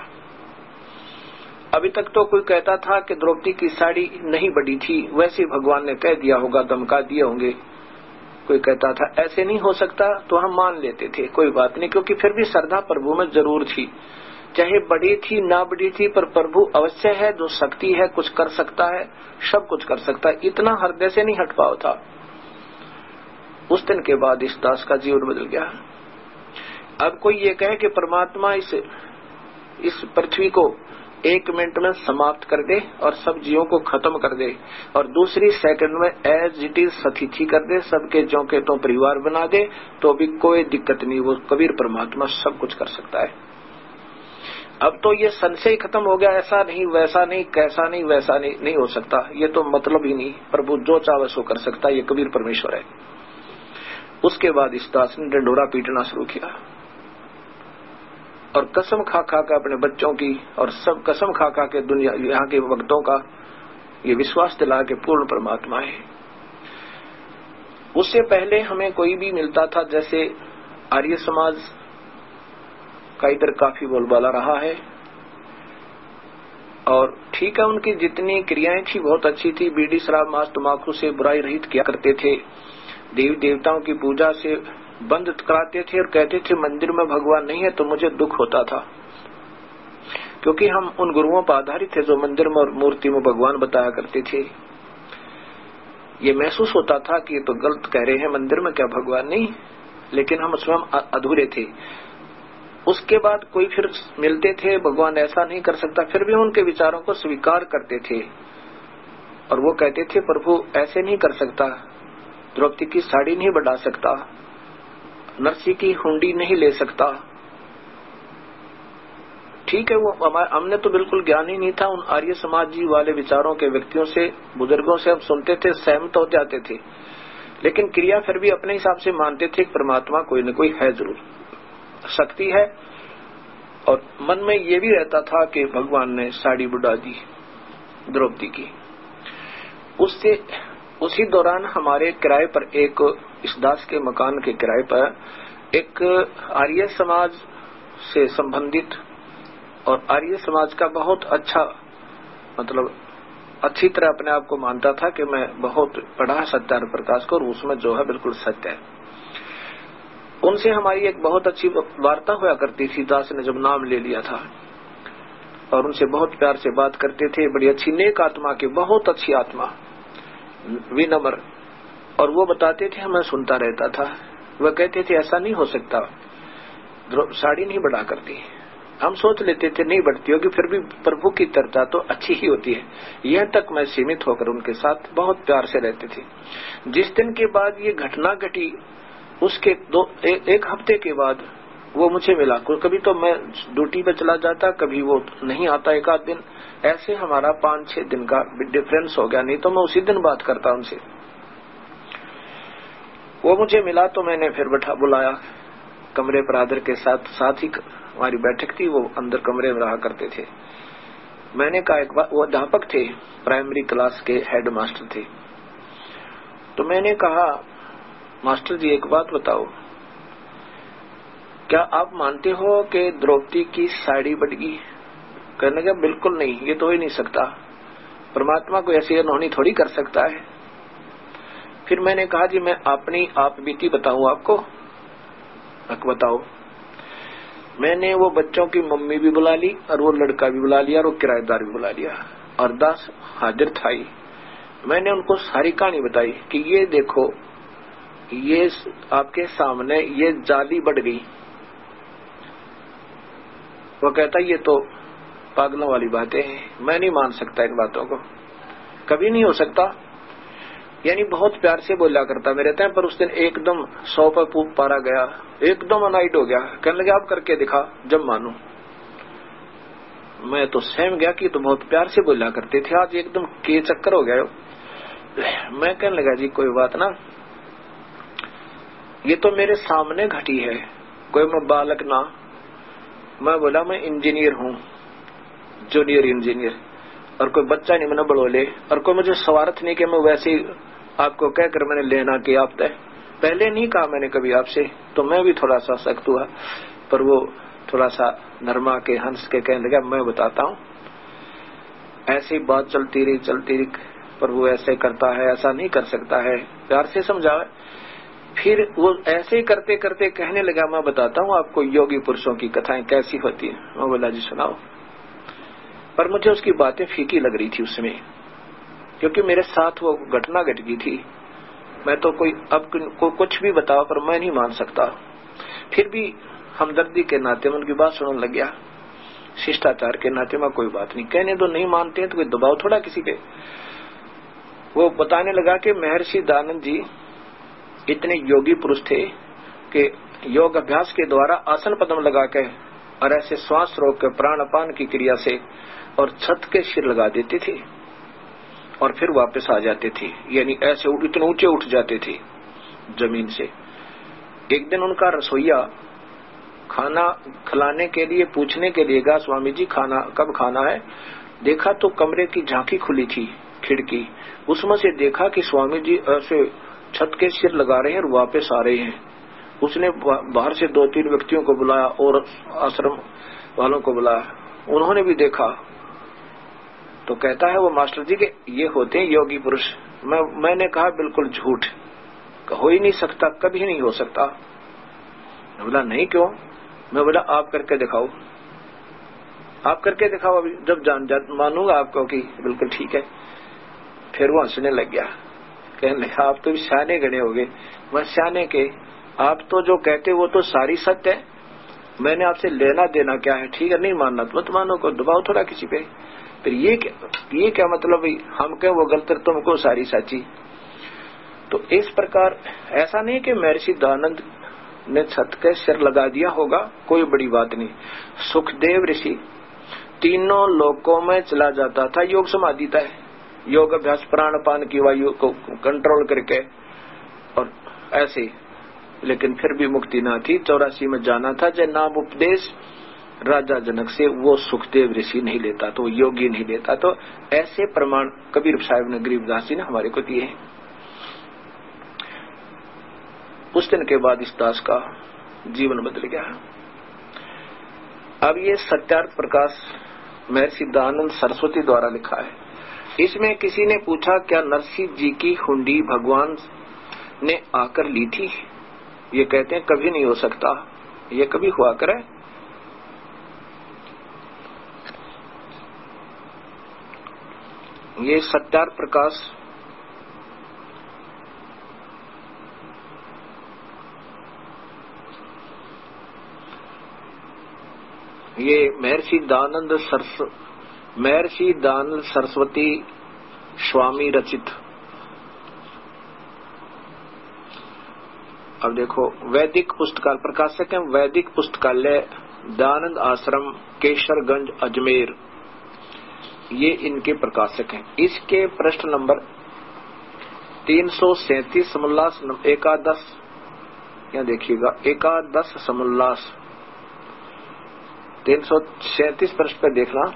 अभी तक तो कोई कहता था कि द्रौपदी की साड़ी नहीं बड़ी थी, वैसे भगवान ने कह दिया होगा, धमका दिए होंगे। कोई कहता था ऐसे नहीं हो सकता, तो हम मान लेते थे कोई बात नहीं, क्योंकि फिर भी श्रद्धा प्रभु में जरूर थी, चाहे बड़ी थी ना बड़ी थी, पर प्रभु अवश्य है, जो शक्ति है कुछ कर सकता है, सब कुछ कर सकता है, इतना हृदय से नहीं हट पाओ था। उस दिन के बाद इस दास का जीवन बदल गया। अब कोई ये कहे कि परमात्मा इस पृथ्वी को 1 मिनट में समाप्त कर दे और सब जीवों को खत्म कर दे और दूसरी सेकंड में एज इट इज सतिथि कर दे, सबके ज्यों के तो परिवार बना दे, तो भी कोई दिक्कत नहीं, वो कबीर परमात्मा सब कुछ कर सकता है। अब तो ये संशय खत्म हो गया, ऐसा नहीं वैसा नहीं कैसा नहीं वैसा नहीं हो सकता, ये तो मतलब ही नहीं, प्रभु जो चाहे सो कर सकता है, ये कबीर परमेश्वर है। उसके बाद इस दास ने डंडोरा पीटना शुरू किया और कसम खा खा के अपने बच्चों की और सब कसम खा खा के दुनिया यहाँ के भक्तों का ये विश्वास दिला के पूर्ण परमात्मा है। उससे पहले हमें कोई भी मिलता था, जैसे आर्य समाज का इधर काफी बोलबाला रहा है, और ठीक है, उनकी जितनी क्रियाएं थी बहुत अच्छी थी। बीड़ी शराब मांस तंबाकू से बुराई रहित किया करते थे, देवी देवताओं की पूजा से बंद कराते थे और कहते थे मंदिर में भगवान नहीं है। तो मुझे दुख होता था, क्योंकि हम उन गुरुओं पर आधारित थे जो मंदिर में और मूर्ति में भगवान बताया करते थे। ये महसूस होता था कि ये तो गलत कह रहे हैं, मंदिर में क्या भगवान नहीं, लेकिन हम स्वयं अधूरे थे। उसके बाद कोई फिर मिलते थे, भगवान ऐसा नहीं कर सकता, फिर भी उनके विचारों को स्वीकार करते थे और वो कहते थे प्रभु ऐसे नहीं कर सकता, द्रौपदी की साड़ी नहीं बढ़ा सकता, नरसी की हुंडी नहीं ले सकता। ठीक है, वो हमने तो बिल्कुल ज्ञान ही नहीं था। उन आर्य समाज जी वाले विचारों के व्यक्तियों से, बुजुर्गों से हम सुनते थे, सहमत हो जाते थे, लेकिन क्रिया फिर भी अपने हिसाब से मानते थे कि परमात्मा कोई न कोई है, जरूर शक्ति है। और मन में ये भी रहता था कि भगवान ने साड़ी बुढ़ा दी द्रौपदी की। उससे उसी दौरान हमारे किराए पर एक, इस दास के मकान के किराए पर एक आर्य समाज से संबंधित और आर्य समाज का बहुत अच्छा, मतलब अच्छी तरह अपने आप को मानता था कि मैं बहुत पढ़ा सत्यार्थ प्रकाश को और उसमें जो है बिल्कुल सत्य है। उनसे हमारी एक बहुत अच्छी वार्ता हुआ करती थी। दास ने जब नाम ले लिया था और उनसे बहुत प्यार से बात करते थे, बड़ी अच्छी नेक आत्मा की, बहुत अच्छी आत्मा, विनम्र। और वो बताते थे, मैं सुनता रहता था। वह कहते थे ऐसा नहीं हो सकता, साड़ी नहीं बढ़ा करती। हम सोच लेते थे नहीं बढ़ती होगी, फिर भी प्रभु की तरता तो अच्छी ही होती है। यह तक मैं सीमित होकर उनके साथ बहुत प्यार से रहते थे। जिस दिन के बाद ये घटना घटी, उसके एक हफ्ते के बाद वो मुझे मिला। कभी तो मैं ड्यूटी पे चला जाता, कभी वो नहीं आता, एक आध दिन ऐसे हमारा 5-6 दिन का डिफरेंस हो गया, नहीं तो मैं उसी दिन बात करता उनसे। वो मुझे मिला तो मैंने फिर बुलाया कमरे पर आदर के साथ। साथ ही हमारी बैठक थी, वो अंदर कमरे में रहा करते थे। मैंने कहा एक बार, वो अध्यापक थे, प्राइमरी क्लास के हेड मास्टर थे। तो मैंने कहा मास्टर जी एक बात बताओ, क्या आप मानते हो कि द्रौपदी की साड़ी बढ़ गई? कहने लगा बिल्कुल नहीं, ये तो हो ही नहीं सकता, परमात्मा को ऐसी अनहोनी थोड़ी कर सकता है। फिर मैंने कहा जी मैं अपनी आप बीती बताऊं आपको। बताओ। मैंने वो बच्चों की मम्मी भी बुला ली और वो लड़का भी बुला लिया और वो किराएदार भी बुला लिया और दास हाजिर था ही। मैंने उनको सारी कहानी बताई कि ये देखो, ये आपके सामने ये जाली बढ़ गई। वो कहता ये तो पागलों वाली बातें हैं, मैं नहीं मान सकता इन बातों को, कभी नहीं हो सकता। यानी बहुत प्यार से बोला करता मेरे तय, पर उस दिन एकदम 100 पर पूप पारा गया, एकदम अनाइट हो गया। कहने लगे आप करके दिखा जब मानू। मैं तो सहम गया कि तो बहुत प्यार से बोला करते थे, आज एकदम के चक्कर हो गया। मैं कहने लगा जी कोई बात ना, ये तो मेरे सामने घटी है, कोई मैं बालक ना। मैं बोला मैं इंजीनियर हूँ, जूनियर इंजीनियर, और कोई बच्चा नहीं मैंने बड़ोले, और कोई मुझे स्वार्थ नहीं कि मैं वैसे ही आपको कहकर मैंने लेना कि आप तय। पहले नहीं कहा मैंने कभी आपसे, तो मैं भी थोड़ा सा सख्त हुआ, पर वो थोड़ा सा नरमा के हंस के कहने लगा मैं बताता हूँ। ऐसी बात चलती रही, पर वो ऐसे करता है, ऐसा नहीं कर सकता है, प्यार से समझावे। फिर वो ऐसे ही करते करते कहने लगा मैं बताता हूँ आपको योगी पुरुषों की कथाएं कैसी होती है। मैं बोला जी सुनाओ। पर मुझे उसकी बातें फीकी लग रही थी उसमें, क्योंकि मेरे साथ वो घटना घट गई थी। मैं तो कोई अब कुछ भी बताओ पर मैं नहीं मान सकता। फिर भी हमदर्दी के नाते में उनकी बात सुनने लग गया, शिष्टाचार के नाते में कोई बात नहीं, कहने दो, नहीं मानते हैं तो कोई दबाव थोड़ा किसी पे। वो बताने लगा कि महर्षि दयानंद जी इतने योगी पुरुष थे कि योग अभ्यास के द्वारा आसन पद्म लगा के और ऐसे श्वास रोक के प्राणापान की क्रिया से और छत के सिर लगा देते थे और फिर वापस आ जाते थे, यानी ऐसे इतने ऊंचे उठ जाते थे जमीन से। एक दिन उनका रसोईया खाना खिलाने के लिए पूछने के लिए गया, स्वामी जी खाना कब खाना है? देखा तो कमरे की झांकी खुली थी, खिड़की, उसमें से देखा कि स्वामी जी ऐसे छत के सिर लगा रहे हैं और वापस आ रहे हैं। उसने बाहर से 2-3 व्यक्तियों को बुलाया और आश्रम वालों को बुलाया, उन्होंने भी देखा। तो कहता है वो मास्टर जी के ये होते हैं योगी पुरुष। मैंने कहा बिल्कुल झूठ, हो ही नहीं सकता, कभी नहीं हो सकता। मैं बोला नहीं क्यों? मैं बोला आप करके दिखाओ, आप करके दिखाओ, अभी जब जान मानूंगा आपको कि बिल्कुल ठीक है। फिर वो हंसने लग गया, कहने लगा आप तो भी सियाने गणे हो गए। मैं सियाने के, आप तो जो कहते वो तो सारी सत्य है, मैंने आपसे लेना देना क्या है? ठीक है नहीं मानना तो मत मानो, को दबाओ थोड़ा किसी पे। फिर ये क्या मतलब भाई, हम कहें वो गलत तुमको सारी साची। तो इस प्रकार ऐसा नहीं कि महर्षि दयानंद ने छत के सिर लगा दिया होगा, कोई बड़ी बात नहीं। सुखदेव ऋषि तीनों लोकों में चला जाता था योग समाधि तय, योग अभ्यास प्राणपान की वायु को कंट्रोल करके, और ऐसे, लेकिन फिर भी मुक्ति ना थी। 84 में जाना था, जय नाम उपदेश राजा जनक से, वो सुखदेव ऋषि नहीं लेता, तो योगी नहीं लेता। तो ऐसे प्रमाण कबीर साहब ने, गरीबदास जी ने हमारे को दिए हैं। उस दिन के बाद इस दास का जीवन बदल गया। अब ये सत्यार्थ प्रकाश महर्षि दयानंद सरस्वती द्वारा लिखा है। इसमें किसी ने पूछा क्या नरसिंह जी की हुंडी भगवान ने आकर ली थी? ये कहते हैं कभी नहीं हो सकता, ये कभी हुआ करे। ये सत्यार्थ प्रकाश ये महर्षि दयानंद सरस्वती स्वामी रचित। अब देखो, वैदिक पुस्तकालय प्रकाशक है वैदिक पुस्तकालय दयानंद आश्रम केसरगंज अजमेर, ये इनके प्रकाशक हैं। इसके पृष्ठ नंबर 337 समोल्लास एकादश, यहाँ देखिएगा एकादश समोल्लास 337 पृष्ठ पे देखना,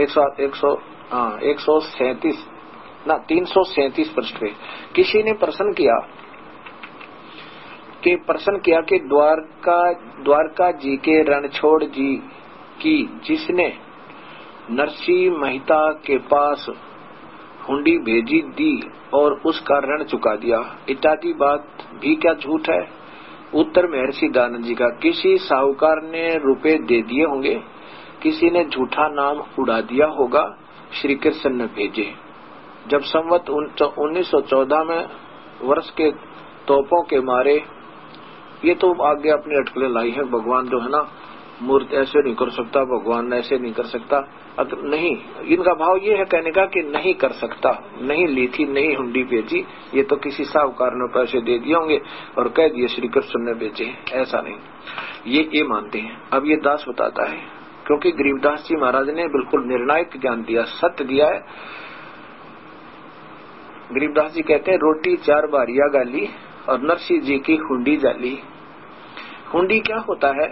137 ना 337 पृष्ठ पे किसी ने प्रश्न किया कि द्वारका जी के रणछोड़ जी की जिसने नरसिंह मेहता के पास हुंडी भेजी दी और उसका ऋण चुका दिया, इत्यादि बात भी क्या झूठ है? उत्तर महर्षि दयानंद जी का, किसी साहूकार ने रुपए दे दिए होंगे, किसी ने झूठा नाम उड़ा दिया होगा, श्री कृष्ण ने भेजे। जब संवत 1914 में वर्ष के तोपों के मारे, ये तो आगे अपनी अटकलें लाई है, भगवान जो है ना मूर्ति ऐसे नहीं कर सकता, भगवान ऐसे नहीं कर सकता, अगर नहीं, इनका भाव ये है कहने का कि नहीं कर सकता, नहीं ली थी, नहीं हुंडी भेजी, ये तो किसी साहूकार ने पैसे दे दिए होंगे और कह दिए श्री कृष्ण ने भेजे, ऐसा नहीं, ये मानते हैं। अब ये दास बताता है, क्योंकि गरीबदास जी महाराज ने बिल्कुल निर्णायक ज्ञान दिया, सत्य दिया है। गरीबदास जी कहते हैं रोटी 4 बारिया गाली और नरसिंह जी की हुंडी जाली। हुंडी क्या होता है?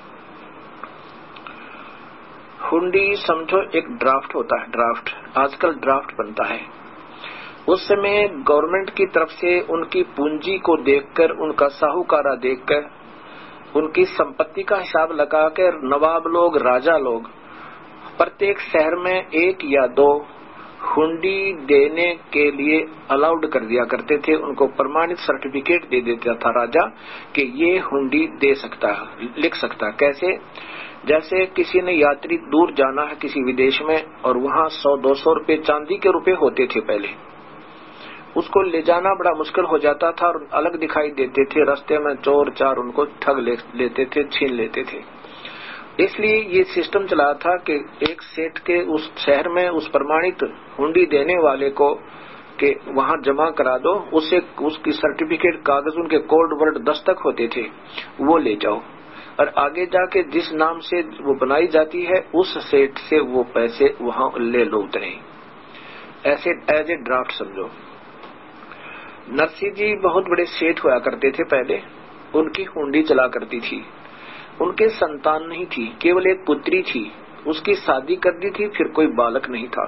हुंडी समझो एक ड्राफ्ट होता है, ड्राफ्ट, आजकल ड्राफ्ट बनता है। उस समय गवर्नमेंट की तरफ से उनकी पूंजी को देखकर, उनका साहूकारा देखकर, उनकी संपत्ति का हिसाब लगाकर नवाब लोग, राजा लोग प्रत्येक शहर में 1 या 2 हुंडी देने के लिए अलाउड कर दिया करते थे। उनको प्रमाणित सर्टिफिकेट दे देता था राजा कि ये हुंडी दे सकता है, लिख सकता है। कैसे? जैसे किसी ने यात्री दूर जाना है किसी विदेश में और वहां 100-200 रुपए चांदी के रुपए होते थे पहले, उसको ले जाना बड़ा मुश्किल हो जाता था और अलग दिखाई देते थे, रास्ते में चोर चार उनको ठग लेते थे, छीन लेते थे। इसलिए ये सिस्टम चला था कि एक सेठ के उस शहर में उस प्रमाणित हुंडी देने वाले को कि वहां जमा करा दो, उसे उसकी सर्टिफिकेट कागज, उनके कोड वर्ड दस्तक होते थे, वो ले जाओ और आगे जाके जिस नाम से वो बनाई जाती है उस सेठ से वो पैसे वहां ले लो उतरे, ऐसे एज ए ड्राफ्ट समझो। नरसिंह जी बहुत बड़े सेठ हुआ करते थे पहले, उनकी हुंडी चला करती थी। उनके संतान नहीं थी, केवल एक पुत्री थी, उसकी शादी कर दी थी, फिर कोई बालक नहीं था।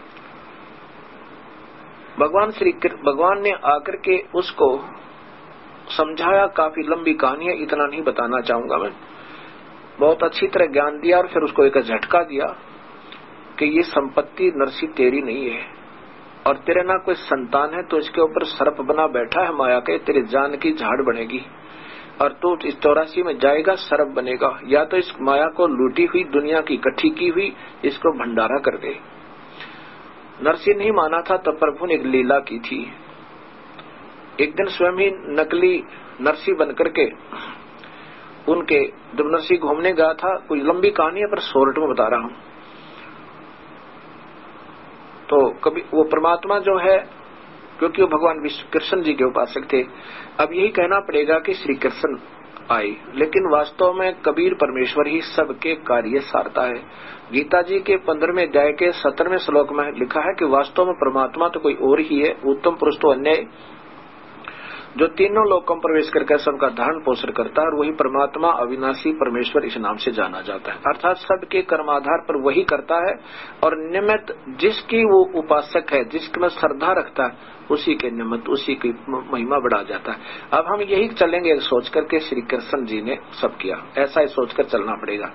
भगवान ने आकर के उसको समझाया, काफी लंबी कहानी है, इतना नहीं बताना चाहूंगा मैं। बहुत अच्छी तरह ज्ञान दिया और फिर उसको एक झटका दिया कि ये संपत्ति नरसी तेरी नहीं है और तेरे ना कोई संतान है, तो इसके ऊपर सर्प बना बैठा है माया के, तेरे जान की झाड़ बनेगी और तू इस 84 में जाएगा, सर्प बनेगा। या तो इस माया को लूटी हुई दुनिया की इकट्ठी की हुई इसको भंडारा कर दे। नरसी नहीं माना था, तब प्रभु ने एक लीला की थी। एक दिन स्वयं ही नकली नरसी बनकर के उनके जब नरसी घूमने गया था, कोई लंबी कहानी है पर शॉर्ट में बता रहा हूं। तो कभी वो परमात्मा जो है, क्योंकि वो भगवान विष्णु कृष्ण जी के उपासक थे, अब यही कहना पड़ेगा कि श्री कृष्ण आए, लेकिन वास्तव में कबीर परमेश्वर ही सबके कार्य सारता है। गीता जी के 15वें अध्याय के 17वें श्लोक में लिखा है कि वास्तव में परमात्मा तो कोई और ही है, उत्तम पुरुष तो अन्य, जो तीनों लोकों में प्रवेश करके सबका धारण पोषण करता है, और वही परमात्मा अविनाशी परमेश्वर इस नाम से जाना जाता है। अर्थात सबके कर्माधार पर वही करता है और निमित्त जिसकी वो उपासक है, जिसमें श्रद्धा रखता है, उसी के निमित्त उसी की महिमा बढ़ा जाता है। अब हम यही चलेंगे सोच करके श्री कृष्ण जी ने सब किया, ऐसा ही सोचकर चलना पड़ेगा।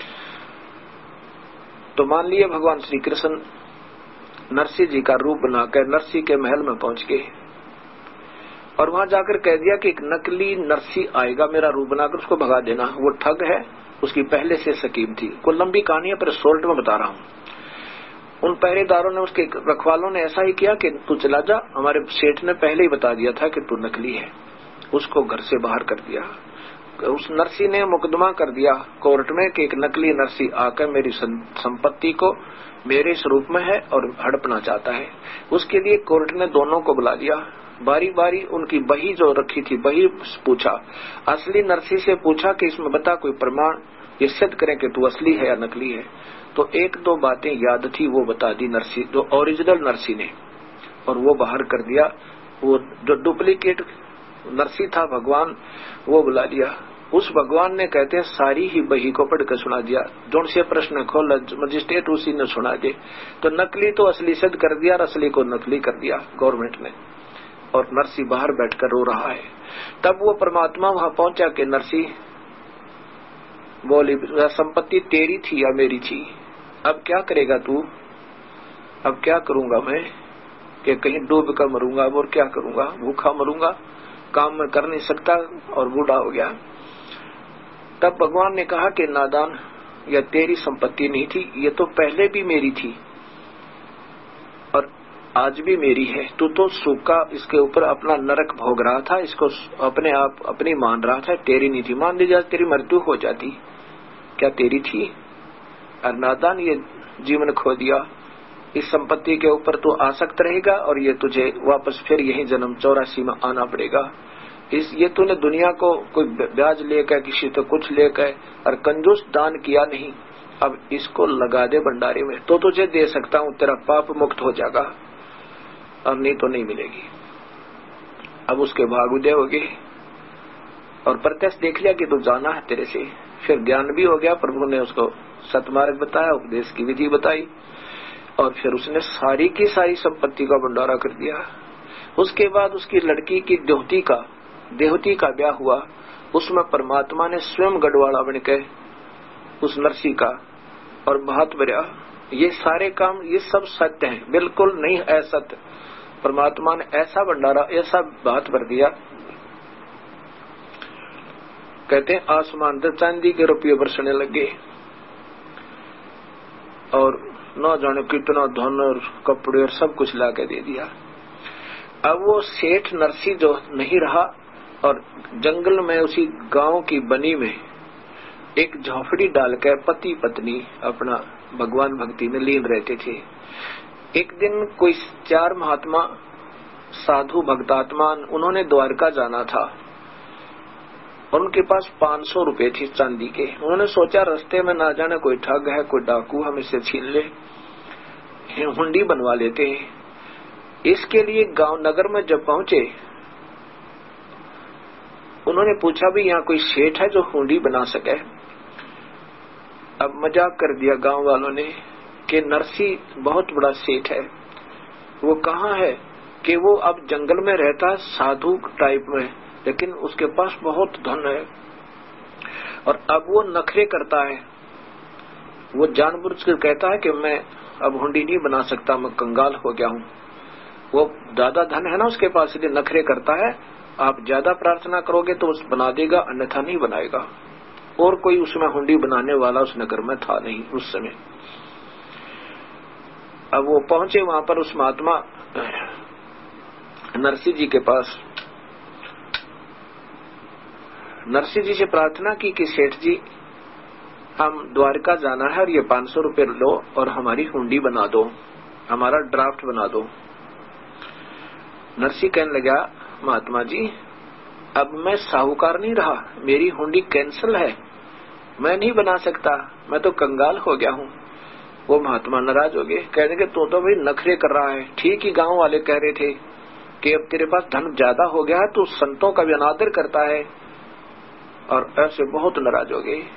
तो मान लिए भगवान श्री कृष्ण नरसिंह जी का रूप बनाकर नरसिंह के महल में पहुंच गए और वहां जाकर कह दिया कि एक नकली नरसी आएगा मेरा रूप बनाकर, उसको भगा देना, वो ठग है, उसकी पहले से स्कीम थी। कोई लंबी कहानी है पर शॉर्ट में बता रहा हूं। उन पहरेदारों ने, उसके रखवालों ने ऐसा ही किया कि तू चला जा, हमारे सेठ ने पहले ही बता दिया था कि तू नकली है। उसको घर से बाहर कर दिया। उस नरसी ने मुकदमा कर दिया कोर्ट में कि एक नकली नरसी आकर मेरी संपत्ति को मेरे स्वरूप में है और हड़पना चाहता है। उसके लिए कोर्ट ने दोनों को बुला लिया, बारी बारी उनकी बही जो रखी थी बही पूछा, असली नरसी से पूछा कि इसमें बता कोई प्रमाण ये सिद्ध करें कि तू असली है या नकली है। तो एक दो बातें याद थी वो बता दी नरसी, जो ओरिजिनल नरसी ने, और वो बाहर कर दिया। वो जो डुप्लीकेट नरसी था भगवान, वो बुला लिया। उस भगवान ने कहते हैं सारी ही बही को पढ़कर सुना दिया, जोन से प्रश्न खोला मजिस्ट्रेट उसी ने सुना दे। तो नकली तो असली सिद्ध कर दिया और असली को नकली कर दिया गवर्नमेंट ने, और नरसी बाहर बैठकर रो रहा है। तब वो परमात्मा वहां पहुंचा कि नरसी बोली संपत्ति तेरी थी या मेरी थी, अब क्या करेगा तू? अब क्या करूंगा मैं कि कहीं डूब कर मरूंगा, अब और क्या करूंगा, भूखा मरूंगा, काम में कर नहीं सकता और बूढ़ा हो गया। तब भगवान ने कहा कि नादान, यह तेरी संपत्ति नहीं थी, ये तो पहले भी मेरी थी और आज भी मेरी है। तू तो सूखा इसके ऊपर अपना नरक भोग रहा था, इसको अपने आप अपनी मान रहा था, तेरी नहीं थी। मान लीजिए तेरी मृत्यु हो जाती, क्या तेरी थी? और नादान ये जीवन खो दिया, इस संपत्ति के ऊपर तू आसक्त रहेगा और ये तुझे वापस फिर यही जन्म 84 में आना पड़ेगा। ये तूने दुनिया को कोई ब्याज लेकर, किसी तो कुछ लेकर और कंजूस दान किया नहीं, अब इसको लगा दे भंडारे में तो तुझे दे सकता हूँ, तेरा पाप मुक्त हो जाएगा, और नहीं तो नहीं मिलेगी। अब उसके भाग उदय हो गए और प्रत्यक्ष देख लिया कि तू जाना है तेरे से। फिर ज्ञान भी हो गया, प्रभु ने उसको सतमार्ग बताया, उपदेश की विधि बताई और फिर उसने सारी की सारी संपत्ति का भंडारा कर दिया। उसके बाद उसकी लड़की की देवती का ब्याह हुआ, उसमें परमात्मा ने स्वयं गढ़वाला बनकर उस नरसी का और भात भरा। ये सारे काम ये सब सत्य हैं, बिल्कुल नहीं असत्य। परमात्मा ने ऐसा भंडारा, ऐसा भात भर दिया, कहते हैं आसमान से चांदी के रुपये बरसने लगे और न जाने कितना धन और कपड़े और सब कुछ ला के दे दिया। अब वो सेठ नरसी जो नहीं रहा और जंगल में उसी गांव की बनी में एक झोपड़ी डालकर पति पत्नी अपना भगवान भक्ति में लीन रहते थे। एक दिन कोई 4 महात्मा साधु भक्तात्मा, उन्होंने द्वारका जाना था और उनके पास 500 रुपए थे चांदी के। उन्होंने सोचा रास्ते में ना जाने कोई ठग है, कोई डाकू हम इससे छीन ले, हुंडी बनवा लेते हैं। इसके लिए गांव नगर में जब पहुंचे, उन्होंने पूछा भी यहाँ कोई सेठ है जो हुंडी बना सके। अब मजाक कर दिया गांव वालों ने कि नरसी बहुत बड़ा सेठ है। वो कहाँ है कि वो अब जंगल में रहता है साधु टाइप में, लेकिन उसके पास बहुत धन है और अब वो नखरे करता है। वो जानबूझकर कहता है कि मैं अब हुंडी नहीं बना सकता, मैं कंगाल हो गया हूँ। वो ज्यादा धन है ना उसके पास, इसलिए नखरे करता है। आप ज्यादा प्रार्थना करोगे तो उस बना देगा, अन्यथा नहीं बनाएगा। और कोई उसमें हुंडी बनाने वाला उस नगर में था नहीं उस समय। अब वो पहुंचे वहां पर उस महात्मा नरसिंह जी के पास। नरसिंह जी से प्रार्थना की कि सेठ जी, हम द्वारका जाना है और ये 500 रुपए लो और हमारी हुंडी बना दो, हमारा ड्राफ्ट बना दो। नरसिंह कहने लगा, महात्मा जी अब मैं साहूकार नहीं रहा, मेरी हुंडी कैंसिल है, मैं नहीं बना सकता, मैं तो कंगाल हो गया हूँ। वो महात्मा नाराज हो गए, कहने के तो भाई नखरे कर रहा है। ठीक ही गांव वाले कह रहे थे कि अब तेरे पास धन ज्यादा हो गया है, तो संतों का भी अनादर करता है। और ऐसे बहुत नाराज हो गए।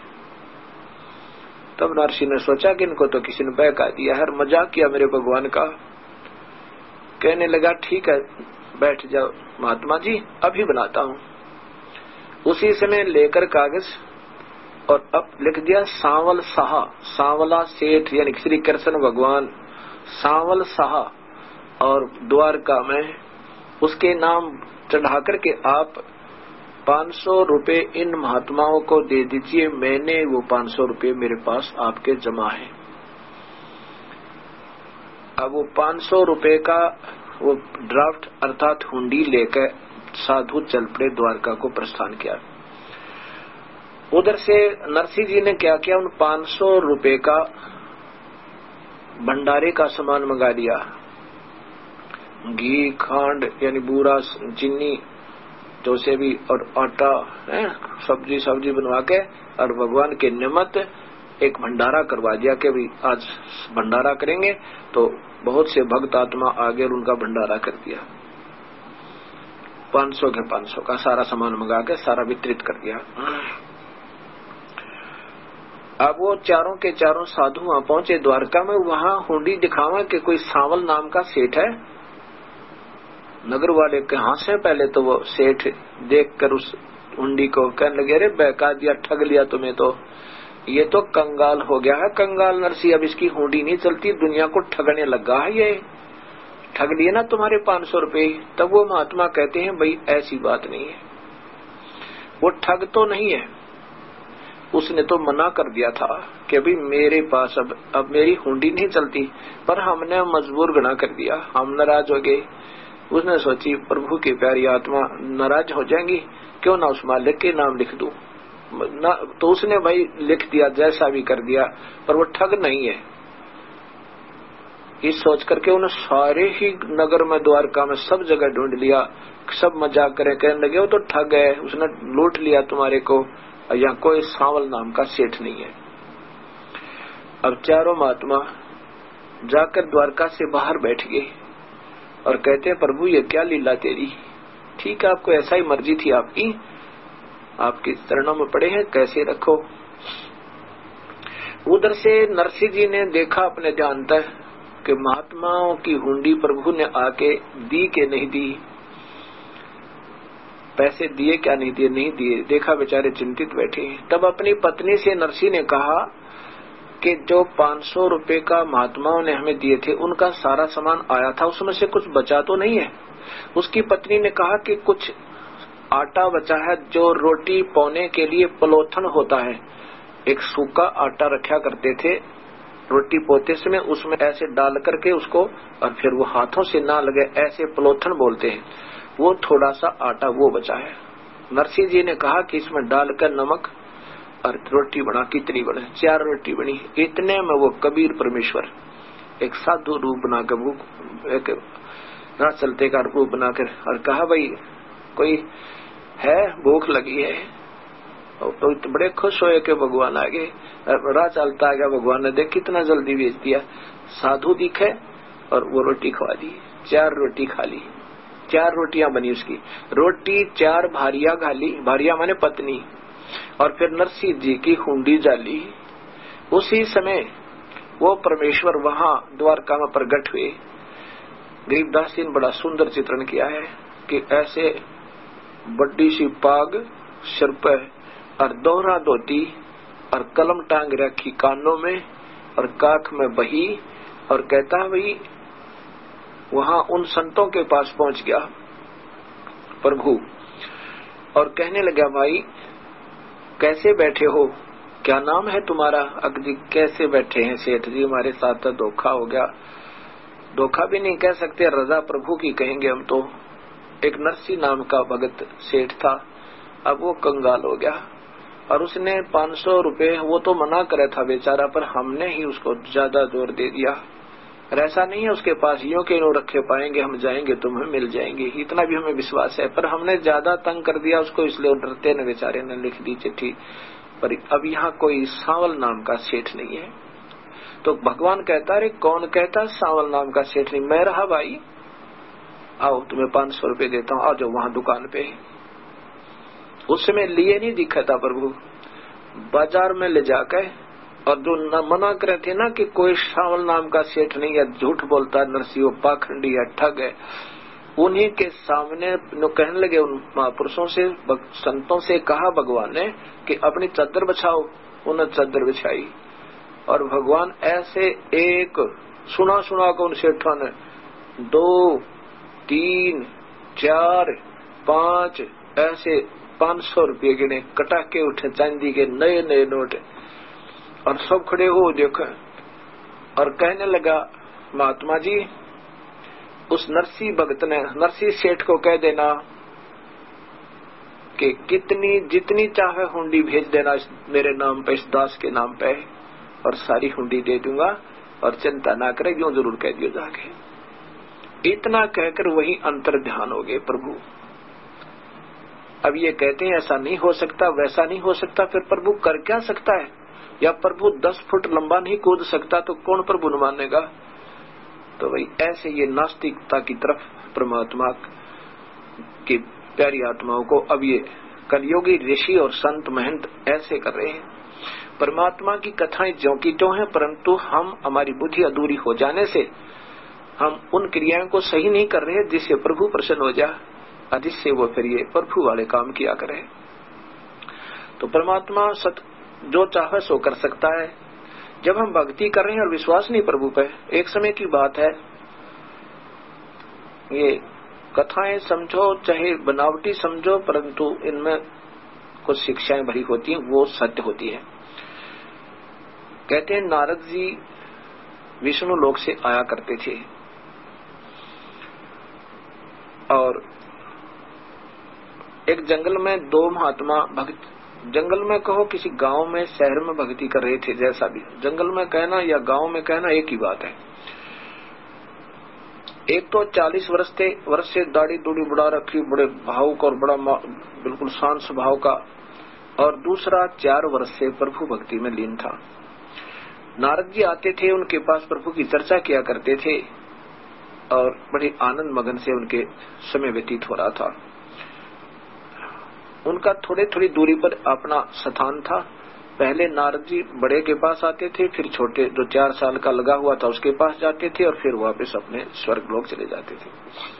तब नरसिंह ने सोचा कि इनको तो किसी ने बहका दिया है, मजाक किया मेरे भगवान का। कहने लगा, ठीक है बैठ जाओ महात्मा जी, अभी बनाता हूँ। उसी समय लेकर कागज और अब लिख दिया सांवल साहा, सांवला सेठ यानी श्री कृष्ण भगवान सांवल साहा, और द्वारका में उसके नाम चढ़ा करके आप 500 रुपए इन महात्माओं को दे दीजिए, मैंने वो 500 रुपए मेरे पास आपके जमा है। अब वो 500 रुपए का वो ड्राफ्ट अर्थात हुंडी लेकर साधु चल पड़े, द्वारका को प्रस्थान किया। उधर से नरसिंह जी ने क्या किया, उन 500 रुपए का भंडारे का सामान मंगा लिया, घी, खांड यानी बूरा, चीनी, जोसेबी और आटा, सब्जी बनवा के और भगवान के निमित्त एक भंडारा करवा दिया कि भाई आज भंडारा करेंगे। तो बहुत से भक्त आत्मा आगे और उनका भंडारा कर दिया। 500 के 500 का सारा सामान मंगा के सारा वितरित कर दिया। अब वो चारों के चारों साधु वहां पहुंचे द्वारका में। वहां हुंडी दिखावा कि कोई सांवल नाम का सेठ है। नगर वाले कहां से, पहले तो वो सेठ देखकर उस हुंडी को कहने लगे, अरे बहका दिया, ठग लिया तुम्हें, तो ये तो कंगाल हो गया है, कंगाल नरसिंह, अब इसकी हुंडी नहीं चलती, दुनिया को ठगने लगा है, ये ठग लिए ना तुम्हारे 500 रुपए। तब वो महात्मा कहते हैं, भाई ऐसी बात नहीं है, वो ठग तो नहीं है, उसने तो मना कर दिया था कि भाई मेरे पास अब मेरी हुंडी नहीं चलती, पर हमने मजबूर गना कर दिया, हम नाराज हो गए। उसने सोची प्रभु की प्यारी आत्मा नाराज हो जाएंगी, क्यों ना उस मालिक के नाम लिख दूं ना। तो उसने भाई लिख दिया, जैसा भी कर दिया, पर वो ठग नहीं है। इस सोच करके उन्हें सारे ही नगर में, द्वारका में सब जगह ढूंढ लिया। सब मजाक करे, कहने लगे वो तो ठग है, उसने लूट लिया तुम्हारे को, यहाँ कोई सांवल नाम का सेठ नहीं है। अब चारों महात्मा जाकर द्वारका से बाहर बैठ गए और कहते हैं, प्रभु ये क्या लीला तेरी, ठीक है आपको ऐसा ही मर्जी थी आपकी, आपके चरणों में पड़े हैं, कैसे रखो। उधर से नरसिंह जी ने देखा अपने ध्यान तक कि महात्माओं की हुंडी प्रभु ने आके दी के नहीं दी, पैसे दिए क्या नहीं दिए, नहीं दिए, देखा बेचारे चिंतित बैठे। तब अपनी पत्नी से नरसिंह ने कहा कि जो 500 रुपए का महात्माओं ने हमें दिए थे, उनका सारा सामान आया था, उसमें से कुछ बचा तो नहीं है। उसकी पत्नी ने कहा कि कुछ आटा बचा है, जो रोटी पौने के लिए पलोथन होता है, एक सूखा आटा रखा करते थे रोटी पोते समय, उसमें ऐसे डाल करके उसको, और फिर वो हाथों से ना लगे, ऐसे पलोथन बोलते हैं, वो थोड़ा सा आटा वो बचा है। नरसिंह जी ने कहा कि इसमें डालकर नमक और रोटी बना, कितनी बने, 4 रोटी बनी। इतने में वो कबीर परमेश्वर एक साधु रूप बनाकर, एक ना चलते का रूप बनाकर, और कहा भाई कोई है, भूख लगी है। तो बड़े खुश हुए कि भगवान आ गए, राह चलता आ गया, भगवान ने देख कितना जल्दी भेज दिया। साधु दिखे और वो रोटी खवा दी, 4 रोटी खा ली, 4 रोटियां बनी उसकी। रोटी 4 भारिया घाली, भारिया माने पत्नी, और फिर नरसिंह जी की हुंडी जाली। उसी समय वो परमेश्वर वहां द्वारका में प्रकट हुए। गरीबदास जी ने बड़ा सुंदर चित्रण किया है कि ऐसे बड़ी सी पाग सिर पर और दोहरा धोती और कलम टांग रखी कानों में और काख में बही और कहता है भाई वहां उन संतों के पास पहुंच गया प्रभु और कहने लगा भाई कैसे बैठे हो, क्या नाम है तुम्हारा? अग्नि कैसे बैठे हैं सेठ जी, हमारे साथ तो धोखा हो गया। धोखा भी नहीं कह सकते, रजा प्रभु की कहेंगे हम तो। एक नरसी नाम का भगत सेठ था, अब वो कंगाल हो गया और उसने 500 रुपए, वो तो मना करे था बेचारा, पर हमने ही उसको ज्यादा जोर दे दिया। ऐसा नहीं है उसके पास यूं के यूं रखे पाएंगे, हम जाएंगे तुम्हें मिल जाएंगे, इतना भी हमें विश्वास है, पर हमने ज्यादा तंग कर दिया उसको, इसलिए डरते न बेचारे ने लिख दी चिट्ठी। पर अब यहाँ कोई सांवल नाम का सेठ नहीं है। तो भगवान कहता है कौन कहता सांवल नाम का सेठ नहीं, मैं रहा भाई, आओ तुम्हें 500 रुपए देता हूँ, आ जाओ वहां दुकान पे। उस समय लिए नहीं दिखा था प्रभु, बाजार में ले जाकर, और जो न मना करे थे ना कि कोई सांवल नाम का सेठ नहीं है, झूठ बोलता है, नरसिंह पाखंडी है, ठग है, उन्हीं के सामने कहने लगे उन महापुरुषों से, संतों से कहा भगवान ने कि अपनी चादर बिछाओ। उन्हें चादर बिछाई और भगवान ऐसे एक सुना को उन सेठों ने 2, 3, 4, 5 ऐसे 500 रुपये गिने, कटाके उठे, चांदी के नए नए नोट, और सब खड़े हो देखो। और कहने लगा महात्मा जी उस नरसी भगत ने, नरसी सेठ को कह देना कि जितनी चाहे हुंडी भेज देना मेरे नाम पे, इस दास के नाम पे, और सारी हुंडी दे दूंगा, और चिंता ना करे, यूं जरूर कह दियो जाके। इतना कहकर वही अंतर ध्यान हो गए प्रभु। अब ये कहते हैं ऐसा नहीं हो सकता, वैसा नहीं हो सकता, फिर प्रभु कर क्या सकता है? या प्रभु 10 फुट लंबा नहीं कूद सकता तो कौन प्रभु न मानेगा? तो भाई ऐसे ये नास्तिकता की तरफ परमात्मा की प्यारी आत्माओं को अब ये कलयुगी ऋषि और संत महंत ऐसे कर रहे हैं। परमात्मा की कथाएं ज्यों की त्यों हैं, परंतु हम हमारी बुद्धि अधूरी हो जाने से हम उन क्रियाओं को सही नहीं कर रहे जिससे प्रभु प्रसन्न हो जाए, जिससे वो फिर ये प्रभु वाले काम किया करे। तो परमात्मा जो चाहे सो कर सकता है। जब हम भक्ति कर रहे हैं और विश्वास नहीं प्रभु पे, एक समय की बात है, ये कथाएं समझो चाहे बनावटी समझो, परंतु इनमें कुछ शिक्षाएं भरी होती हैं, वो सत्य होती है। कहते हैं नारद जी विष्णु लोक से आया करते थे और एक जंगल में 2 महात्मा भक्त, जंगल में कहो किसी गांव में शहर में भक्ति कर रहे थे, जैसा भी, जंगल में कहना या गांव में कहना एक ही बात है। एक तो 40 वर्ष से दाढ़ी दूढ़ी बुढ़ा रखी, बड़े भावुक और बड़ा बिल्कुल शांत स्वभाव का, और दूसरा 4 वर्ष से प्रभु भक्ति में लीन था। नारद जी आते थे, उनके पास प्रभु की चर्चा किया करते थे और बड़े आनंद मगन से उनके समय व्यतीत हो रहा था। उनका थोड़ी दूरी पर अपना स्थान था। पहले नारद जी बड़े के पास आते थे, फिर छोटे जो 4 साल का लगा हुआ था उसके पास जाते थे, और फिर वापस अपने स्वर्ग लोक चले जाते थे।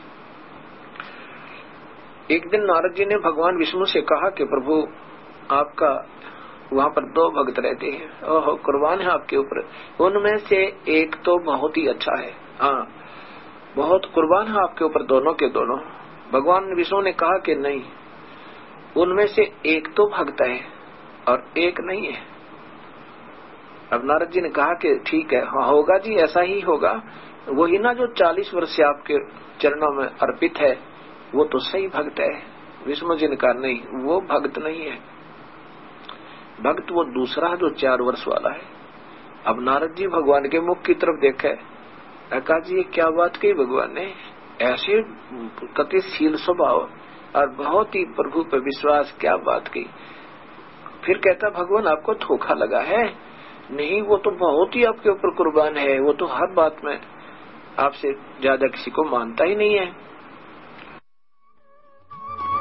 एक दिन नारद जी ने भगवान विष्णु से कहा कि प्रभु आपका वहां पर 2 भक्त रहते हैं, ओहो कुर्बान है आपके ऊपर, उनमें से एक तो बहुत ही अच्छा है, हाँ बहुत कुर्बान है आपके ऊपर दोनों के दोनों। भगवान विष्णु ने कहा कि नहीं, उनमें से एक तो भक्त है और एक नहीं है। अब नारद जी ने कहा कि ठीक है, हाँ होगा जी, ऐसा ही होगा, वही ना जो 40 वर्ष से आपके चरणों में अर्पित है, वो तो सही भक्त है। विष्णु जी ने कहा नहीं, वो भक्त नहीं है, भक्त वो दूसरा जो 4 वर्ष वाला है। अब नारद जी भगवान के मुख की तरफ देखे, कहा जी ये क्या बात कही भगवान ने, ऐसे गतिशील स्वभाव और बहुत ही प्रभु पर विश्वास, क्या बात की। फिर कहता भगवान आपको धोखा लगा है, नहीं वो तो बहुत ही आपके ऊपर कुर्बान है, वो तो हर बात में आपसे ज्यादा किसी को मानता ही नहीं है।